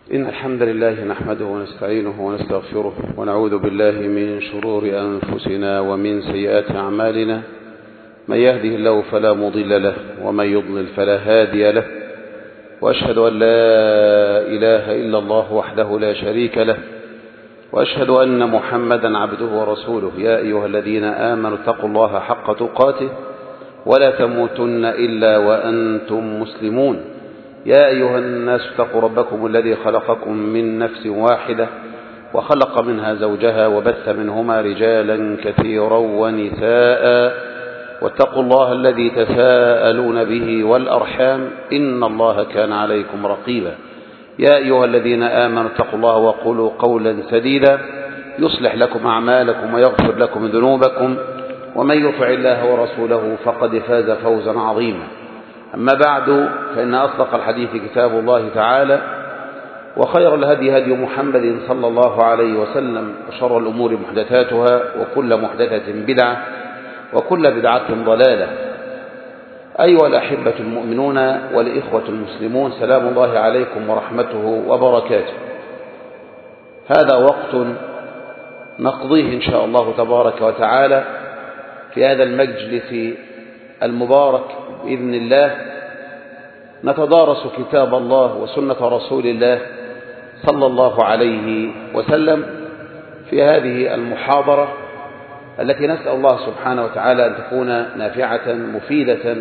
إن الحمد لله نحمده ونستعينه ونستغفره ونعوذ بالله من شرور أنفسنا ومن سيئات أعمالنا. من يهده الله فلا مضل له ومن يضلل فلا هادي له، وأشهد أن لا إله إلا الله وحده لا شريك له، وأشهد أن محمدا عبده ورسوله. يا أيها الذين آمنوا اتقوا الله حق تقاته ولا تموتن إلا وأنتم مسلمون. يا أيها الناس اتقوا ربكم الذي خلقكم من نفس واحدة وخلق منها زوجها وبث منهما رجالا كثيرا ونساء، واتقوا الله الذي تساءلون به والأرحام إن الله كان عليكم رقيبا. يا أيها الذين آمنوا اتقوا الله وقولوا قولا سديدا يصلح لكم أعمالكم ويغفر لكم ذنوبكم، ومن يطع الله ورسوله فقد فاز فوزا عظيما. أما بعد، فإن أصدق الحديث كتاب الله تعالى، وخير الهدي هدي محمد صلى الله عليه وسلم، وشر الأمور محدثاتها، وكل محدثة بدعة، وكل بدعة ضلالة. أيها الأحبة المؤمنون والإخوة المسلمون، سلام الله عليكم ورحمته وبركاته. هذا وقت نقضيه إن شاء الله تبارك وتعالى في هذا المجلس المبارك بإذن الله، نتدارس كتاب الله وسنة رسول الله صلى الله عليه وسلم في هذه المحاضرة التي نسأل الله سبحانه وتعالى أن تكون نافعة مفيدة،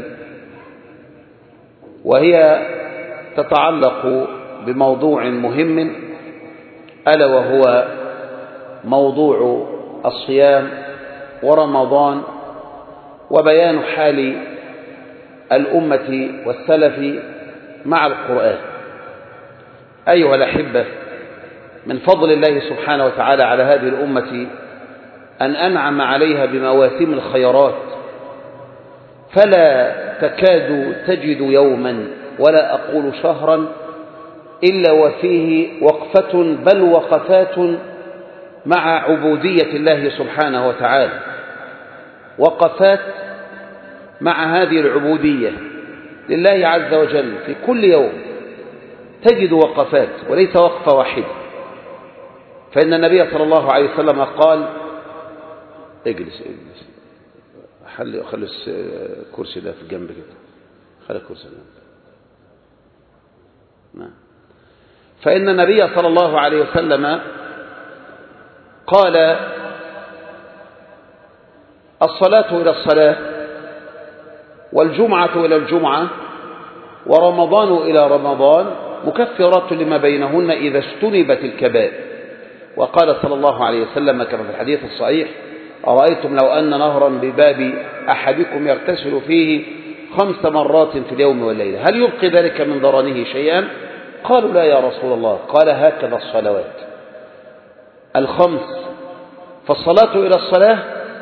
وهي تتعلق بموضوع مهم، ألا وهو موضوع الصيام ورمضان، وبيان حال الأمة والسلف مع القرآن. أيها الأحبة، من فضل الله سبحانه وتعالى على هذه الأمة أن أنعم عليها بمواسم الخيرات، فلا تكاد تجد يوما ولا أقول شهرا إلا وفيه وقفة بل وقفات مع عبودية الله سبحانه وتعالى، وقفات مع هذه العبودية لله عز وجل. في كل يوم تجد وقفات وليس وقفة واحدة، فإن النبي صلى الله عليه وسلم قال: اجلس خلي الكرسي ده في الجنب كده، خلي الكرسي ده. نعم. فإن النبي صلى الله عليه وسلم قال: الصلاة إلى الصلاة، والجمعة إلى الجمعة، ورمضان إلى رمضان، مكفرات لما بينهن إذا اجتنبت الكبائر. وقال صلى الله عليه وسلم كما في الحديث الصحيح: أرأيتم لو أن نهرا بباب أحدكم يغتسل فيه 5 مرات في اليوم والليلة، هل يبقي ذلك من ضرنه شيئا؟ قالوا: لا يا رسول الله. قال: هكذا الصلوات ال5. فالصلاة إلى الصلاة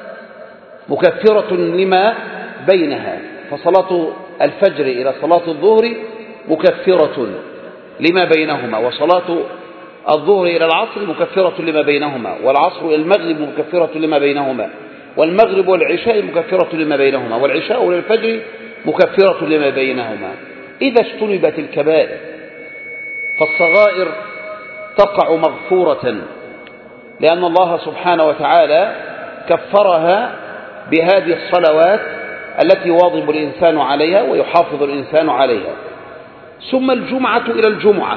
مكفرة لما بينها، فصلاة الفجر إلى صلاة الظهر مكفرة لما بينهما، وصلاة الظهر إلى العصر مكفرة لما بينهما، والعصر إلى المغرب مكفرة لما بينهما، والمغرب والعشاء مكفرة لما بينهما، والعشاء إلى الفجر مكفرة لما بينهما إذا اجتنبت الكبائر. فالصغائر تقع مغفورة لأن الله سبحانه وتعالى كفرها بهذه الصلوات التي يواظب الإنسان عليها ويحافظ الإنسان عليها. ثم الجمعة إلى الجمعة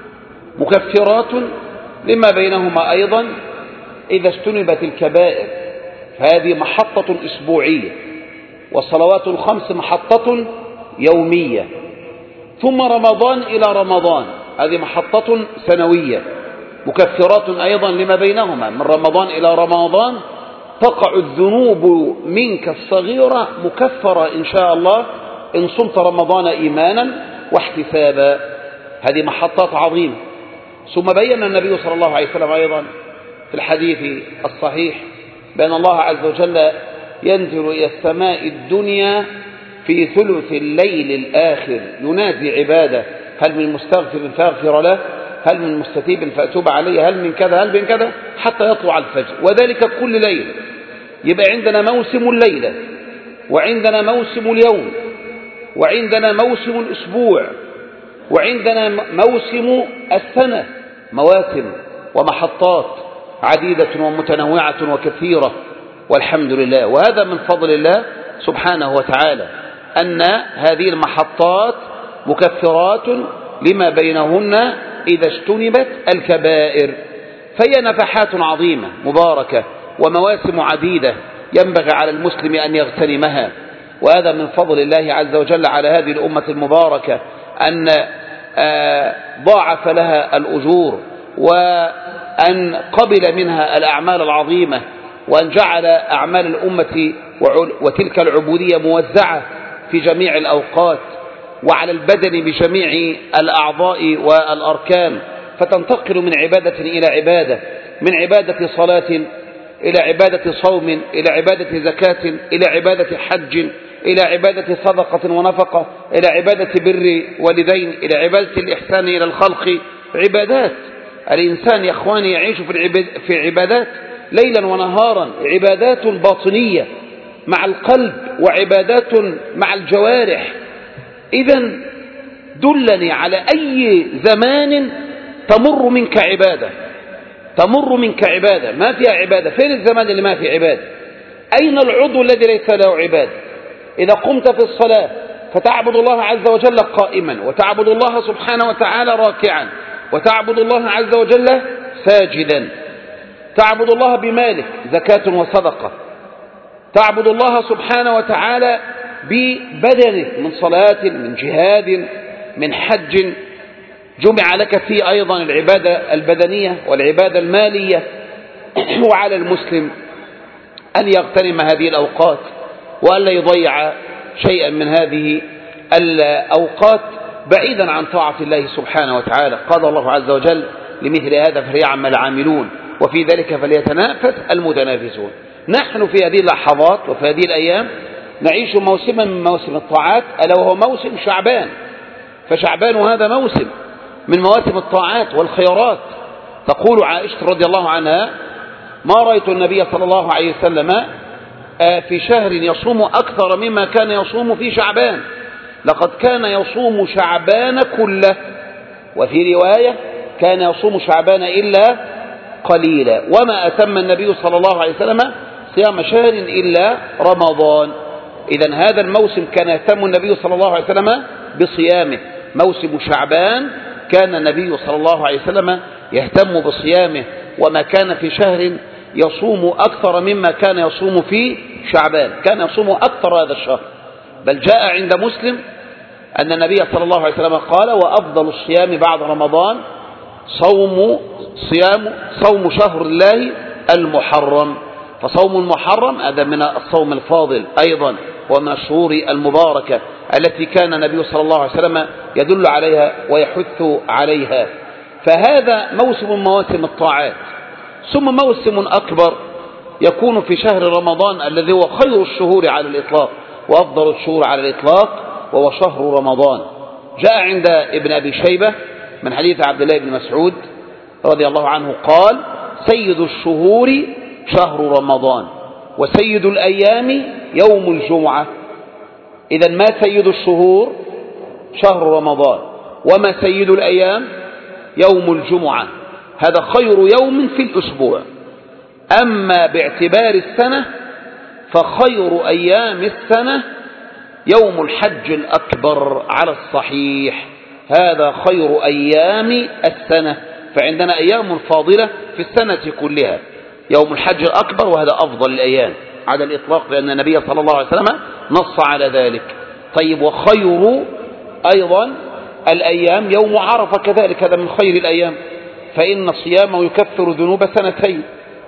مكفرات لما بينهما أيضا إذا اجتنبت الكبائر، فهذه محطة أسبوعية، والصلوات ال5 محطة يومية. ثم رمضان إلى رمضان، هذه محطة سنوية، مكفرات أيضا لما بينهما. من رمضان إلى رمضان تقع الذنوب منك الصغيرة مكفرة إن شاء الله إن صمت رمضان إيمانا واحتسابا. هذه محطات عظيمة. ثم بين النبي صلى الله عليه وسلم أيضا في الحديث الصحيح بأن الله عز وجل ينزل إلى السماء الدنيا في ثلث الليل الآخر ينادي عباده: هل من مستغفر فاغفر له، هل من مستتيب فأتوب عليه، هل من كذا هل من كذا، حتى يطلع الفجر، وذلك كل ليلة. يبقى عندنا موسم الليلة، وعندنا موسم اليوم، وعندنا موسم الأسبوع، وعندنا موسم السنة، مواسم ومحطات عديدة ومتنوعة وكثيرة، والحمد لله. وهذا من فضل الله سبحانه وتعالى أن هذه المحطات مكفرات لما بينهن إذا اجتنبت الكبائر، فهي نفحات عظيمة مباركة ومواسم عديدة ينبغي على المسلم أن يغتنمها. وهذا من فضل الله عز وجل على هذه الأمة المباركة أن ضاعف لها الأجور، وأن قبل منها الأعمال العظيمة، وأن جعل أعمال الأمة وتلك العبودية موزعة في جميع الأوقات وعلى البدن بجميع الأعضاء والأركان، فتنتقل من عبادة إلى عبادة، من عبادة صلاة إلى عبادة صوم، إلى عبادة زكاة، إلى عبادة حج، إلى عبادة صدقة ونفقة، إلى عبادة بر والدين، إلى عبادة الإحسان إلى الخلق. عبادات. الإنسان يا أخواني يعيش في عبادات ليلا ونهارا، عبادات باطنية مع القلب وعبادات مع الجوارح. إذن دلني على أي زمان تمر منك عبادة، تمر منك عبادة ما فيها عبادة. فين الزمان اللي ما فيه عبادة؟ أين العضو الذي ليس له عبادة؟ إذا قمت في الصلاة فتعبد الله عز وجل قائما، وتعبد الله سبحانه وتعالى راكعا، وتعبد الله عز وجل ساجدا، تعبد الله بمالك زكاة وصدقة، تعبد الله سبحانه وتعالى ببدنك من صلاة، من جهاد، من حج، جمع لك فيه أيضا العبادة البدنية والعبادة المالية. وعلى المسلم أن يغتنم هذه الأوقات وألا يضيع شيئا من هذه الأوقات بعيدا عن طاعة الله سبحانه وتعالى. قال الله عز وجل: لمثل هذا فليعمل عاملون وفي ذلك فليتنافس المتنافسون. نحن في هذه اللحظات وفي هذه الأيام نعيش موسما من مواسم الطاعات، ألا وهو موسم شعبان. فشعبان هذا موسم من مواسم الطاعات والخيرات. تقول عائشة رضي الله عنها: ما رأيت النبي صلى الله عليه وسلم في شهر يصوم أكثر مما كان يصوم في شعبان، لقد كان يصوم شعبان كله، وفي رواية كان يصوم شعبان إلا قليلا، وما أتم النبي صلى الله عليه وسلم صيام شهر إلا رمضان. إذن هذا الموسم كان يهتم النبي صلى الله عليه وسلم بصيامه. موسم شعبان كان النبي صلى الله عليه وسلم يهتم بصيامه، وما كان في شهر يصوم أكثر مما كان يصوم في شعبان، كان يصوم أكثر هذا الشهر. بل جاء عند مسلم أن النبي صلى الله عليه وسلم قال: وأفضل الصيام بعد رمضان صوم شهر الله المحرم. فصوم المحرم هذا من الصوم الفاضل أيضا، ومن الشهور المباركة التي كان النبي صلى الله عليه وسلم يدل عليها ويحث عليها. فهذا موسم من مواسم الطاعات. ثم موسم أكبر يكون في شهر رمضان الذي هو خير الشهور على الإطلاق وأفضل الشهور على الإطلاق، وهو شهر رمضان. جاء عند ابن أبي شيبة من حديث عبد الله بن مسعود رضي الله عنه قال: سيد الشهور شهر رمضان، وسيد الأيام يوم الجمعة. إذن ما سيد الشهور؟ شهر رمضان. وما سيد الأيام؟ يوم الجمعة. هذا خير يوم في الأسبوع. أما باعتبار السنة فخير أيام السنة يوم الحج الأكبر على الصحيح، هذا خير أيام السنة. فعندنا أيام فاضلة في السنة كلها، يوم الحج الأكبر وهذا أفضل الأيام على الإطلاق، لأن النبي صلى الله عليه وسلم نص على ذلك. طيب، وخير أيضا الأيام يوم عرفة كذلك، هذا من خير الأيام، فإن صيامه يكفر ذنوب سنتين.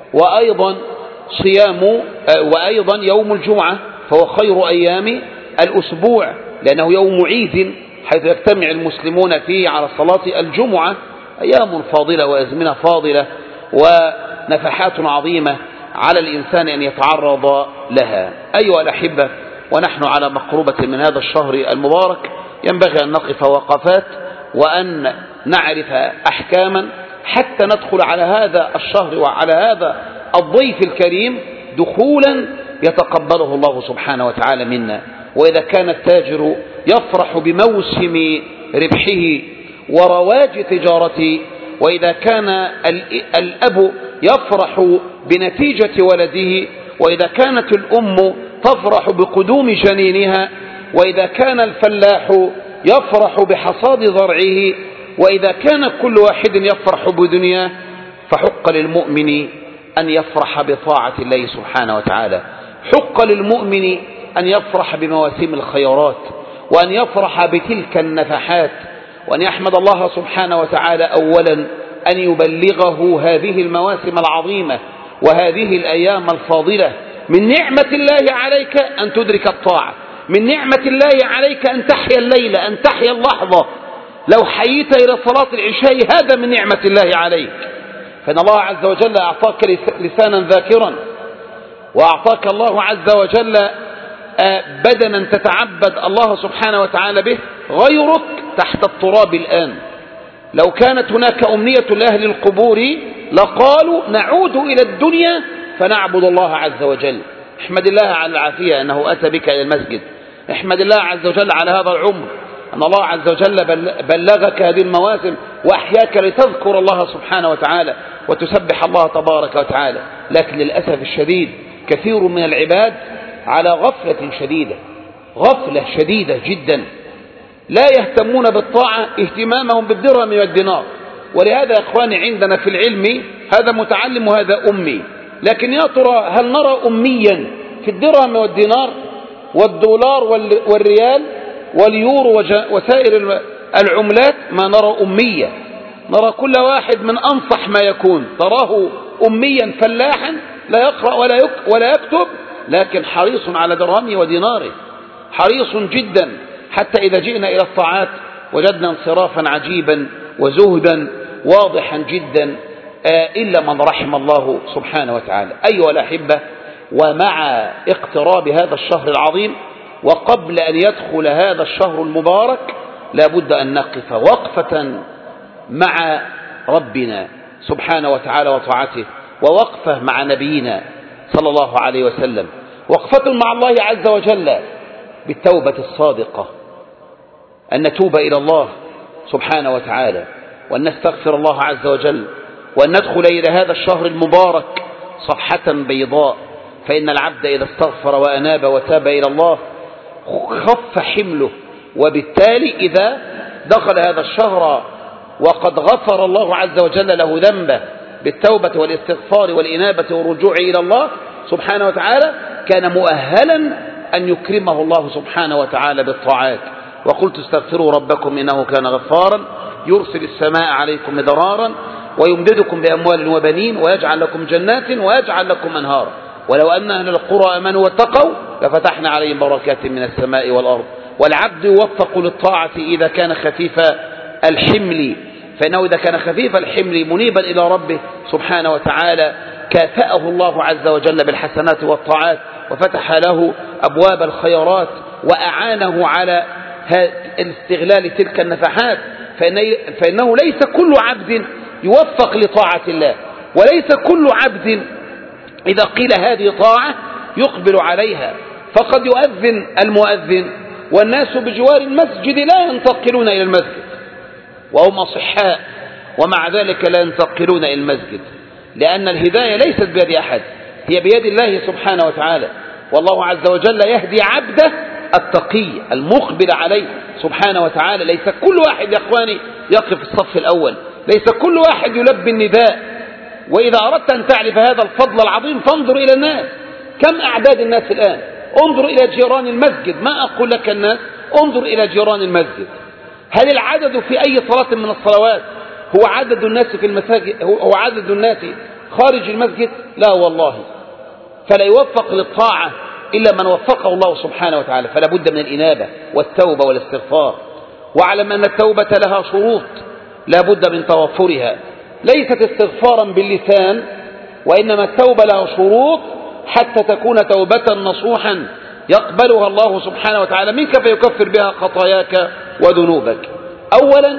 وأيضا يوم الجمعة فهو خير أيام الأسبوع، لأنه يوم عيد حيث يجتمع المسلمون فيه على صلاة الجمعة. أيام فاضلة وأزمنة فاضلة ونفحات عظيمة على الإنسان أن يتعرض لها. أيها الأحبة، ونحن على مقربة من هذا الشهر المبارك ينبغي أن نقف وقفات وأن نعرف أحكاما حتى ندخل على هذا الشهر وعلى هذا الضيف الكريم دخولا يتقبله الله سبحانه وتعالى منا. وإذا كان التاجر يفرح بموسم ربحه ورواج تجارته، وإذا كان الأب يفرح بنتيجة ولده، وإذا كانت الأم تفرح بقدوم جنينها، وإذا كان الفلاح يفرح بحصاد زرعه، وإذا كان كل واحد يفرح بدنياه، فحق للمؤمن أن يفرح بطاعة الله سبحانه وتعالى. حق للمؤمن أن يفرح بمواسم الخيرات، وأن يفرح بتلك النفحات، وأن يحمد الله سبحانه وتعالى أولا أن يبلغه هذه المواسم العظيمة وهذه الأيام الفاضلة. من نعمة الله عليك أن تدرك الطاعة، من نعمة الله عليك أن تحيا الليلة، أن تحيا اللحظة. لو حييت إلى صلاة العشاء هذا من نعمة الله عليك، فإن الله عز وجل أعطاك لسانا ذاكرا، وأعطاك الله عز وجل بدنا تتعبد الله سبحانه وتعالى به. غيرك تحت التراب الآن. لو كانت هناك أمنية لأهل القبور لقالوا نعود إلى الدنيا فنعبد الله عز وجل. احمد الله على العافية أنه أتى بك إلى المسجد، احمد الله عز وجل على هذا العمر، أن الله عز وجل بلغك هذه المواسم وأحياك لتذكر الله سبحانه وتعالى وتسبح الله تبارك وتعالى. لكن للأسف الشديد كثير من العباد على غفلة شديدة، غفلة شديدة جدا، لا يهتمون بالطاعة اهتمامهم بالدرهم والدينار. ولهذا يا إخواني عندنا في العلم هذا متعلم وهذا أمي، لكن يا ترى هل نرى أميا في الدرهم والدينار والدولار والريال واليورو وسائر العملات؟ ما نرى أمية، نرى كل واحد من أنصح ما يكون، تراه أميا فلاحا لا يقرأ ولا يكتب، لكن حريص على درهمه وديناره، حريص جدا. حتى إذا جئنا إلى الطاعات وجدنا انصرافا عجيبا وزهدا واضحا جدا، إلا من رحم الله سبحانه وتعالى. أيها الأحبة، ومع اقتراب هذا الشهر العظيم وقبل أن يدخل هذا الشهر المبارك لا بد أن نقف وقفة مع ربنا سبحانه وتعالى وطاعته، ووقفة مع نبينا صلى الله عليه وسلم، وقفة مع الله عز وجل بالتوبة الصادقة، أن نتوب إلى الله سبحانه وتعالى، وأن نستغفر الله عز وجل، وأن ندخل إلى هذا الشهر المبارك صفحة بيضاء. فإن العبد إذا استغفر وأناب وتاب إلى الله خف حمله، وبالتالي إذا دخل هذا الشهر وقد غفر الله عز وجل له ذنبه بالتوبة والاستغفار والإنابة والرجوع إلى الله سبحانه وتعالى، كان مؤهلا أن يكرمه الله سبحانه وتعالى بالطاعات. وقلت استغفروا ربكم إنه كان غفارا يرسل السماء عليكم مدرارا ويمددكم بأموال وبنين ويجعل لكم جنات ويجعل لكم أنهارا ولو أن أهل القرى آمنوا واتقوا لفتحنا عليهم بركات من السماء والأرض. والعبد يوفق للطاعة إذا كان خفيف الحمل، فإنه إذا كان خفيف الحمل منيبا إلى ربه سبحانه وتعالى كافأه الله عز وجل بالحسنات والطاعات، وفتح له أبواب الخيرات وأعانه على الاستغلال تلك النفحات. فإنه ليس كل عبد يوفق لطاعة الله، وليس كل عبد إذا قيل هذه طاعة يقبل عليها. فقد يؤذن المؤذن والناس بجوار المسجد لا ينتقلون إلى المسجد وهم أصحاء، ومع ذلك لا ينتقلون إلى المسجد، لأن الهداية ليست بيد أحد، هي بيد الله سبحانه وتعالى. والله عز وجل يهدي عبده التقي المقبل عليه سبحانه وتعالى. ليس كل واحد يا إخواني يقف في الصف الأول، ليس كل واحد يلبي النداء. وإذا أردت أن تعرف هذا الفضل العظيم فانظر إلى الناس، كم أعداد الناس الآن؟ انظر إلى جيران المسجد، ما أقول لك الناس، انظر إلى جيران المسجد. هل العدد في أي صلاة من الصلوات هو عدد الناس في المساجد، هو عدد الناس خارج المسجد؟ لا والله. فلا يوفق للطاعة إلا من وفقه الله سبحانه وتعالى. فلا بد من الإنابة والتوبة والاستغفار. واعلم أن التوبة لها شروط لا بد من توفرها، ليست استغفارا باللسان، وإنما التوبة لها شروط حتى تكون توبة نصوحا يقبلها الله سبحانه وتعالى منك فيكفر بها خطاياك وذنوبك. أولا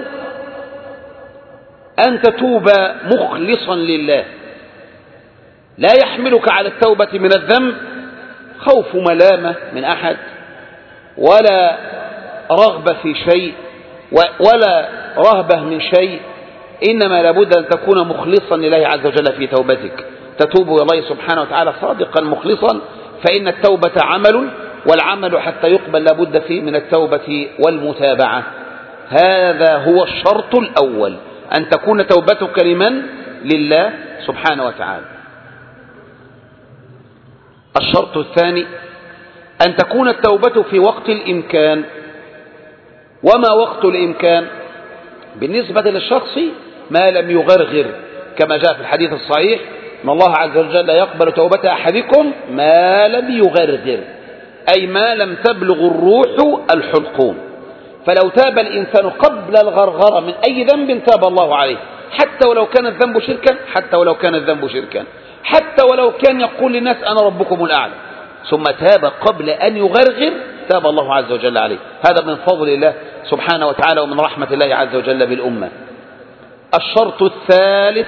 أن تتوب مخلصا لله، لا يحملك على التوبة من الذنب خوف ملامة من أحد، ولا رغبة في شيء، ولا رهبة من شيء، إنما لابد أن تكون مخلصا لله عز وجل في توبتك، تتوب إلى الله سبحانه وتعالى صادقا مخلصا، فإن التوبة عمل، والعمل حتى يقبل لابد فيه من التوبة والمتابعة. هذا هو الشرط الأول، أن تكون توبتك لمن؟ لله سبحانه وتعالى. الشرط الثاني أن تكون التوبة في وقت الإمكان. وما وقت الإمكان؟ بالنسبة للشخص ما لم يغرغر، كما جاء في الحديث الصحيح ان الله عز وجل يقبل توبة أحدكم ما لم يغرغر، أي ما لم تبلغ الروح الحلقوم. فلو تاب الإنسان قبل الغرغرة من أي ذنب تاب الله عليه، حتى ولو كان الذنب شركا، حتى ولو كان الذنب شركا، حتى ولو كان يقول للناس أنا ربكم الأعلى، ثم تاب قبل أن يغرغر تاب الله عز وجل عليه. هذا من فضل الله سبحانه وتعالى ومن رحمة الله عز وجل بالأمة. الشرط الثالث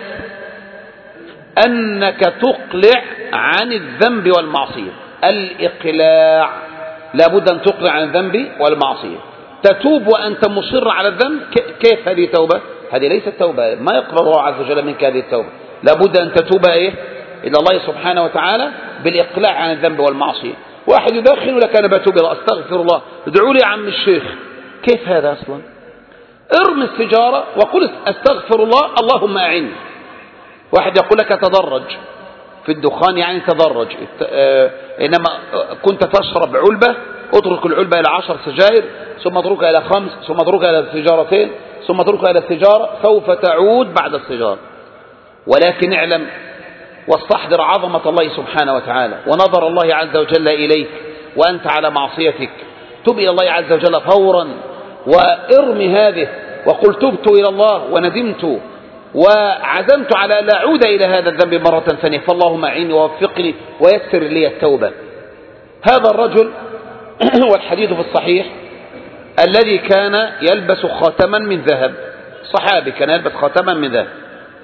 أنك تقلع عن الذنب والمعصية. الإقلاع، لابد أن تقلع عن الذنب والمعصية. تتوب وأنت مصر على الذنب، كيف هذه توبة؟ هذه ليست توبة، ما يقبل الله عز وجل منك هذه التوبة. لابد أن تتوب إلى الله سبحانه وتعالى بالإقلاع عن الذنب والمعصية. واحد يدخل لك أنا بتوب الله، أستغفر الله، ادعوا لي يا عم الشيخ. كيف هذا أصلا؟ ارمي السجارة وقل أستغفر الله اللهم أعني. واحد يقول لك تدرج في الدخان، يعني تدرج، إنما كنت تشرب علبة اترك العلبة إلى 10 سجائر، ثم اتركها إلى 5، ثم اتركها إلى سجارتين، ثم اتركها إلى السجارة، سوف تعود بعد السجارة. ولكن اعلم واستحضر عظمة الله سبحانه وتعالى ونظر الله عز وجل إليك وأنت على معصيتك. تب إلى الله عز وجل فورا وارمي هذه وقل تبت إلى الله وندمت وعزمت على لا أعود إلى هذا الذنب مرة ثانية، فاللهم أعني ووفقني ويسر لي التوبة. هذا الرجل والحديث في الصحيح الذي كان يلبس خاتما من ذهب، صحابي كان يلبس خاتما من ذهب.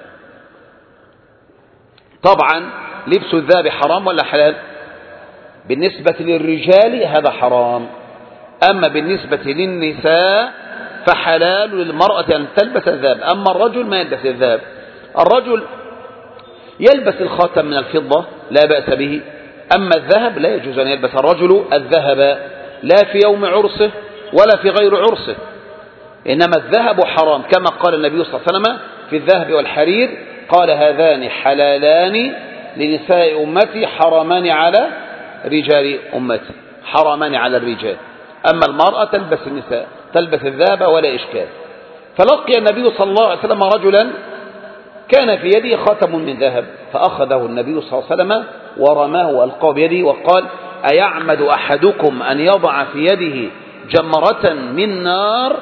طبعا لبس الذهب حرام ولا حلال؟ بالنسبة للرجال هذا حرام، أما بالنسبة للنساء فحلال للمرأة أن تلبس الذهب، أما الرجل ما يلبس الذهب. الرجل يلبس الخاتم من الفضة لا بأس به، أما الذهب لا يجوز أن يلبس الرجل الذهب لا في يوم عرسه ولا في غير عرسه، إنما الذهب حرام كما قال النبي صلى الله عليه وسلم في الذهب والحرير، قال هذان حلالان لنساء أمتي حرامان على رجال أمتي، حرامان على الرجال. أما المرأة تلبس النساء تلبس الذهب ولا إشكال. فلقي النبي صلى الله عليه وسلم رجلا كان في يده خاتم من ذهب، فأخذه النبي صلى الله عليه وسلم ورماه وألقاه بيده وقال أيعمد أحدكم أن يضع في يده جمرة من نار؟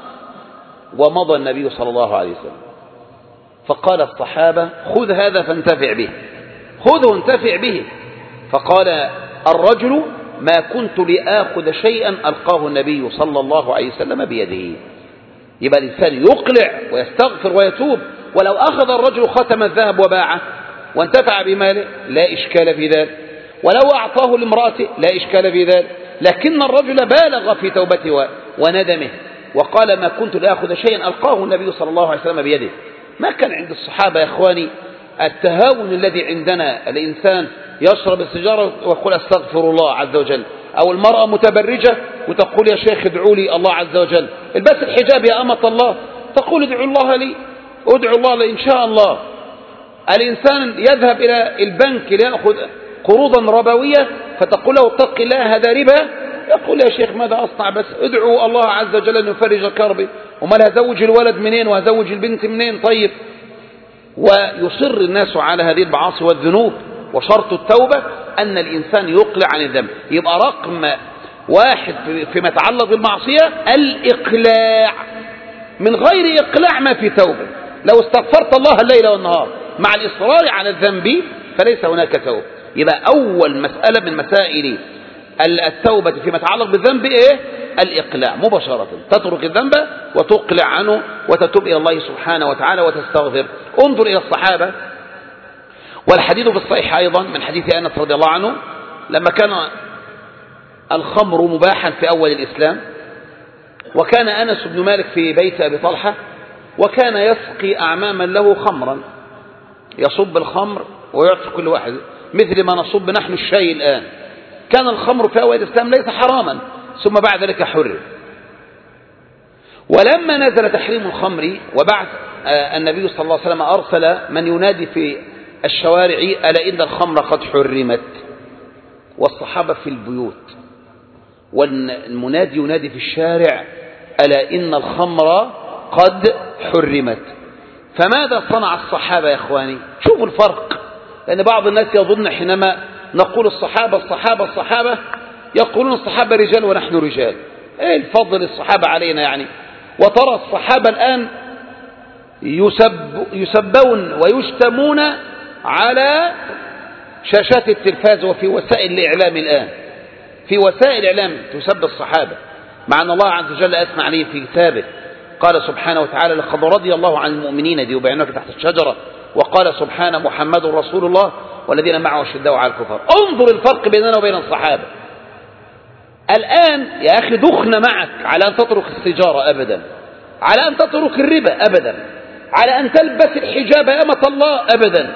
ومضى النبي صلى الله عليه وسلم. فقال الصحابة خذ هذا فانتفع به، خذه انتفع به. فقال الرجل ما كنت لآخذ شيئا ألقاه النبي صلى الله عليه وسلم بيده. يبقى الإنسان يقلع ويستغفر ويتوب. ولو أخذ الرجل خاتم الذهب وباعه وانتفع بماله لا إشكال في ذلك، ولو أعطاه لامرأته لا إشكال في ذلك، لكن الرجل بالغ في توبته وندمه وقال ما كنت لآخذ شيئا ألقاه النبي صلى الله عليه وسلم بيده. ما كان عند الصحابة يا إخواني التهاون الذي عندنا، الإنسان يشرب السجارة ويقول أستغفر الله عز وجل، أو المرأة متبرجة وتقول يا شيخ ادعوا لي الله عز وجل، البس الحجاب يا أمة الله، تقول ادعوا الله لي، ادعوا الله لي إن شاء الله. الإنسان يذهب إلى البنك ليأخذ قروضا ربوية فتقول له اتق الله هذا ربا، يقول يا شيخ ماذا أصنع؟ بس ادعوا الله عز وجل أن يفرج كربي، وما هزوج الولد منين وهزوج البنت منين؟ طيب. ويصر الناس على هذه المعاصي والذنوب. وشرط التوبة أن الإنسان يقلع عن الذنب. يبقى رقم 1 فيما يتعلق بالمعصية الإقلاع، من غير إقلاع ما في توبة. لو استغفرت الله الليل والنهار مع الإصرار على الذنب فليس هناك توبة. يبقى أول مسألة من مسائل التوبة فيما يتعلق بالذنب الإقلاع مباشرة، تترك الذنب وتقلع عنه وتتوب إلى الله سبحانه وتعالى وتستغفر. انظر إلى الصحابة، والحديث في الصحيح أيضا من حديث أنس رضي الله عنه لما كان الخمر مباحا في أول الإسلام، وكان أنس بن مالك في بيت أبي طلحة، وكان يسقي أعماما له خمرا، يصب الخمر ويعطي كل واحد مثل ما نصب نحن الشاي الآن. كان الخمر في أوائل الإسلام ليس حراما، ثم بعد ذلك حرم. ولما نزل تحريم الخمر وبعد النبي صلى الله عليه وسلم أرسل من ينادي في الشوارع ألا إن الخمر قد حرمت، والصحابة في البيوت، والمنادي ينادي في الشارع ألا إن الخمر قد حرمت. فماذا صنع الصحابة يا إخواني؟ شوفوا الفرق، لأن بعض الناس يظن حينما نقول الصحابة يقولون الصحابة رجال ونحن رجال، ايه الفضل الصحابة علينا يعني؟ وترى الصحابة الآن يسبون ويشتمون على شاشات التلفاز وفي وسائل الإعلام الآن، في وسائل الإعلام تسب الصحابة، مع أن الله عز وجل أثنى عليه في كتابه. قال سبحانه وتعالى لقد رضي الله عن المؤمنين، دي وبيعناك تحت الشجرة. وقال سبحانه محمد رسول الله والذين معه أشداء على الكفار. انظر الفرق بيننا وبين الصحابة. الآن يا أخي دخنا معك على أن تترك السجارة أبدا، على أن تترك الربا أبدا، على أن تلبس الحجاب أمة الله أبدا،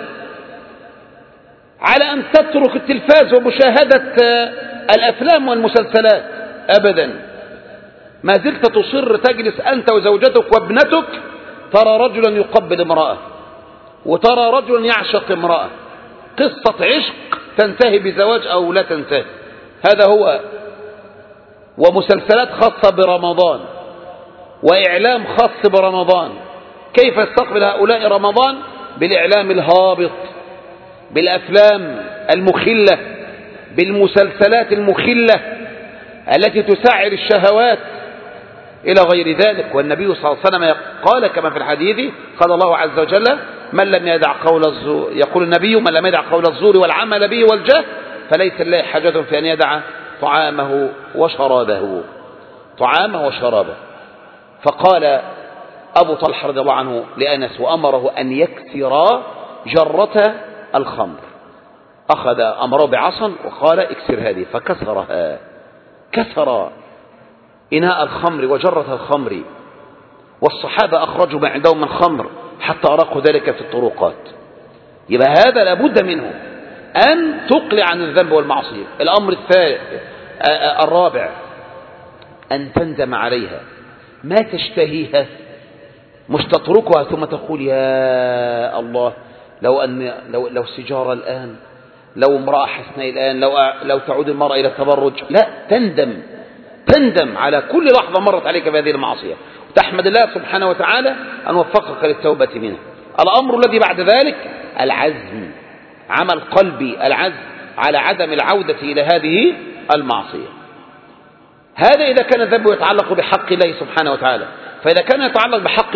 على أن تترك التلفاز ومشاهدة الأفلام والمسلسلات أبدا. ما زلت تصر تجلس أنت وزوجتك وابنتك، ترى رجلا يقبل امرأة، وترى رجلا يعشق امرأة، قصة عشق تنتهي بزواج أو لا تنتهي، هذا هو. ومسلسلات خاصة برمضان، وإعلام خاص برمضان. كيف يستقبل هؤلاء رمضان؟ بالإعلام الهابط، بالأفلام المخلة، بالمسلسلات المخلة التي تسعر الشهوات إلى غير ذلك. والنبي صلى الله عليه وسلم قال كما في الحديث، قال الله عز وجل من لم يدع قول الزور، يقول النبي من لم يدع قول الزور والعمل به والجهل فليس لله حاجة في أن يدع طعامه وشرابه، طعامه وشرابه. فقال أبو طلحة رضي الله عنه لأنس وأمره أن يكسر جرة الخمر، أخذ أمره بعصا وقال اكسر هذه، فكسرها، كسر إناء الخمر وجرة الخمر. والصحابة أخرجوا ما عندهم من خمر حتى أراقوا ذلك في الطرقات. يبقى هذا لابد منه، أن تقلع عن الذنب والمعصية. الأمر الرابع أن تندم عليها، ما تشتهيها، مش تتركها ثم تقول يا الله لو سجارة الآن، لو امرأة حسناء الآن، لو تعود المرأة إلى التبرج. لا، تندم على كل لحظة مرت عليك بهذه المعصية، وتحمد الله سبحانه وتعالى أن وفقك للتوبة منها. الأمر الذي بعد ذلك العزم، عمل قلبي، العزم على عدم العودة إلى هذه المعصية. هذا إذا كان الذنب يتعلق بحق الله سبحانه وتعالى. فإذا كان يتعلق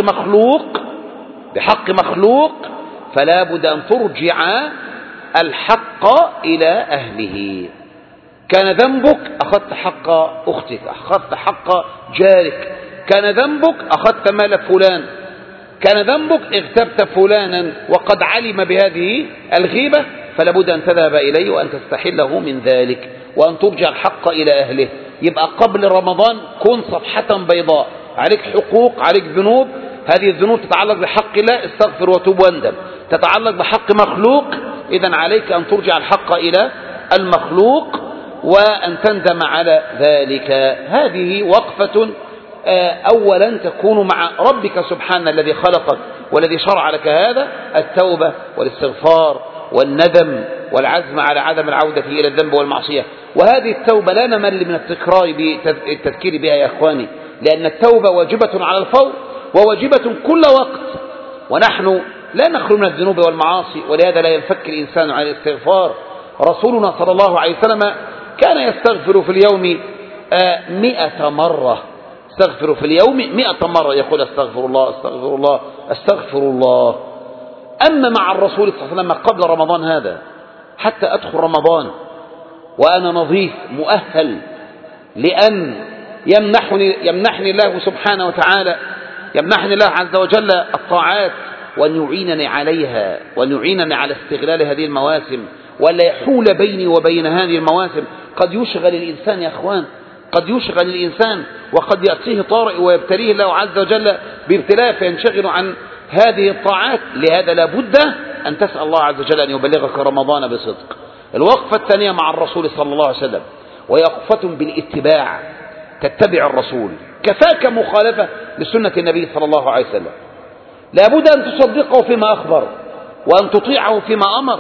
بحق مخلوق فلا بد أن ترجع الحق إلى أهله. كان ذنبك أخذت حق أختك، أخذت حق جارك، كان ذنبك أخذت مال فلان، كان ذنبك اغتبت فلانا وقد علم بهذه الغيبة، فلا بد أن تذهب إليه وأن تستحله من ذلك وأن ترجع الحق إلى أهله. يبقى قبل رمضان كن صفحة بيضاء، عليك حقوق، عليك ذنوب، هذه الذنوب تتعلق بحق الله، استغفر وتوب واندم. تتعلق بحق مخلوق، إذن عليك أن ترجع الحق إلى المخلوق وأن تندم على ذلك. هذه وقفة أولا تكون مع ربك سبحانه الذي خلقك والذي شرع لك هذا، التوبة والاستغفار والندم والعزم على عدم العودة إلى الذنب والمعصية. وهذه التوبة لا نمل من التكرار بالتذكير بها يا أخواني، لأن التوبة واجبة على الفور وواجبة كل وقت، ونحن لا نخلو من الذنوب والمعاصي، ولهذا لا ينفك الإنسان عن الاستغفار. رسولنا صلى الله عليه وسلم كان يستغفر في اليوم 100 مرة، استغفر في اليوم 100 مرة، يقول استغفر الله استغفر الله استغفر الله. أما مع الرسول صلى الله عليه وسلم قبل رمضان هذا، حتى أدخل رمضان وأنا نظيف مؤهل لأن يمنحني الله سبحانه وتعالى، يمنحني الله عز وجل الطاعات، وأن يعينني عليها، وأن يعينني على استغلال هذه المواسم، ولا يحول بيني وبين هذه المواسم. قد يشغل الإنسان يا أخوان قد يشغل الإنسان وقد يأتيه طارئ ويبتليه الله عز وجل بابتلاء فينشغل عن هذه الطاعات. لهذا لا بد أن تسأل الله عز وجل أن يبلغك رمضان بصدق. الوقفة الثانية مع الرسول صلى الله عليه وسلم، وهي وقفة بالاتباع، تتبع الرسول، كفاك مخالفة لسنة النبي صلى الله عليه وسلم. لا بد أن تصدقه فيما أخبر، وأن تطيعه فيما أمر،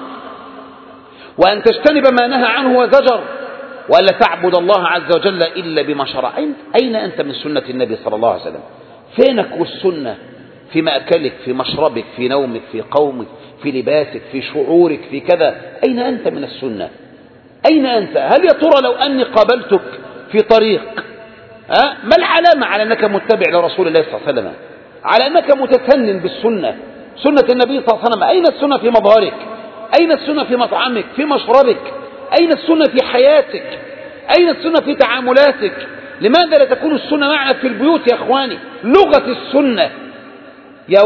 وأن تجتنب ما نهى عنه وزجر، وألا تعبد الله عز وجل إلا بما شرع. أين أنت من سنة النبي صلى الله عليه وسلم؟ فينك والسنة؟ في مأكلك، في مشربك، في نومك، في قومك، في لباسك، في شعورك، في كذا. أين أنت من السنة؟ أين أنت؟ هل يا ترى لو أني قابلتك في طريق، ما العلامة على أنك متبع لرسول الله صلى الله عليه وسلم، على أنك متسنن بالسنة، سنة النبي صلى الله عليه وسلم؟ أين السنة في مظهرك؟ أين السنة في مطعمك، في مشربك؟ أين السنة في حياتك؟ أين السنة في تعاملاتك؟ لماذا لا تكون السنة معنا في البيوت يا أخواني؟ لغة السنة. يا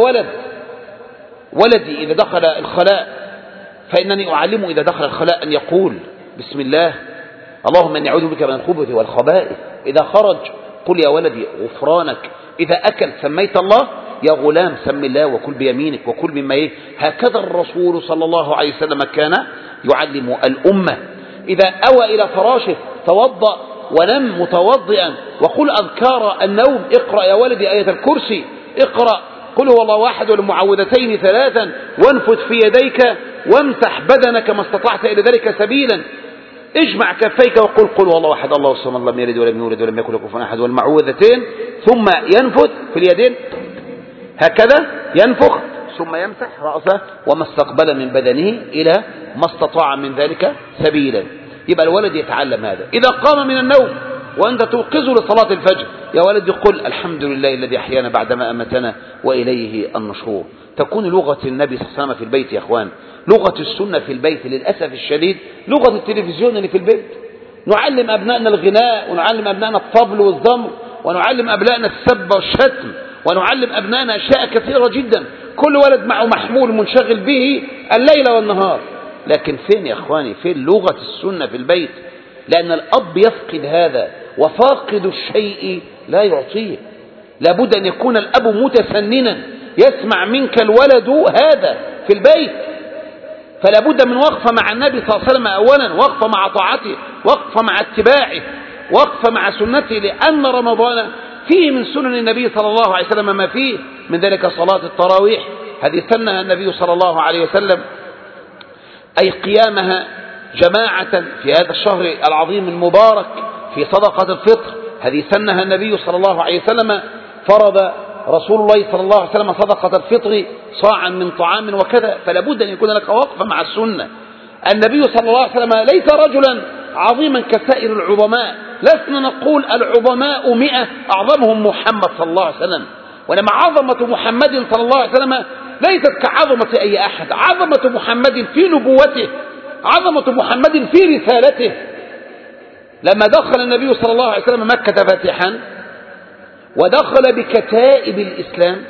ولدي إذا دخل الخلاء فإنني أعلمه إذا دخل الخلاء أن يقول بسم الله، اللهم إني أعوذ بك من الخبث والخبائث. إذا خرج قل يا ولدي غفرانك. إذا أكل سميت الله، يا غلام سم الله وكل بيمينك وكل مما هكذا الرسول صلى الله عليه وسلم كان يعلم الأمة. إذا أوى إلى فراشه توضأ ونم متوضئا وقل أذكار النوم. اقرأ يا ولدي آية الكرسي، اقرأ قل هو الله أحد والمعوذتين 3 وانفث في يديك وامسح بدنك ما استطعت إلى ذلك سبيلا. اجمع كفيك وقل قل هو الله أحد الله الصمد لم يلد ولم يولد ولم يكن له كفوا أحد والمعوذتين، ثم ينفث في اليدين هكذا، ينفخ ثم يمسح رأسه وما استقبل من بدنه إلى ما استطاع من ذلك سبيلا. يبقى الولد يتعلم هذا. إذا قام من النوم وأنت توقظه لصلاة الفجر، يا ولد قل الحمد لله الذي أحيانا بعدما أمتنا وإليه النشور. تكون لغة النبي صلى الله عليه وسلم في البيت يا أخوان، لغة السنة في البيت. للأسف الشديد لغة التلفزيون اللي في البيت. نعلم أبنائنا الغناء، ونعلم أبنائنا الطبل والزمر، ونعلم أبنائنا السب والشتم، ونعلم أبنائنا أشياء كثيرة جدا. كل ولد معه محمول منشغل به الليل والنهار. لكن فين يا أخواني، فين لغة السنة في البيت؟ لأن الأب يفقد هذا، وفاقد الشيء لا يعطيه. لابد أن يكون الأب متسننا، يسمع منك الولد هذا في البيت. فلا بد من وقفة مع النبي صلى الله عليه وسلم أولا، وقفة مع طاعته، وقفة مع اتباعه، وقفة مع سنته. لأن رمضان فيه من سنن النبي صلى الله عليه وسلم ما فيه من ذلك صلاة التراويح، هذه سنها النبي صلى الله عليه وسلم، أي قيامها جماعة في هذا الشهر العظيم المبارك في صدقة الفطر، هذه سنها النبي صلى الله عليه وسلم. فرض رسول الله صلى الله عليه وسلم صدقة الفطر صاعا من طعام وكذا. فلا بد أن يكون لك وقفة مع السنة. النبي صلى الله عليه وسلم ليس رجلا عظيما كسائر العظماء، لسنا نقول العظماء 100 أعظمهم محمد صلى الله عليه وسلم، وإنما عظمة محمد صلى الله عليه وسلم ليست كعظمة أي أحد. عظمة محمد في نبوته، عظمة محمد في رسالته. لما دخل النبي صلى الله عليه وسلم مكة فاتحا، ودخل بكتائب الإسلام،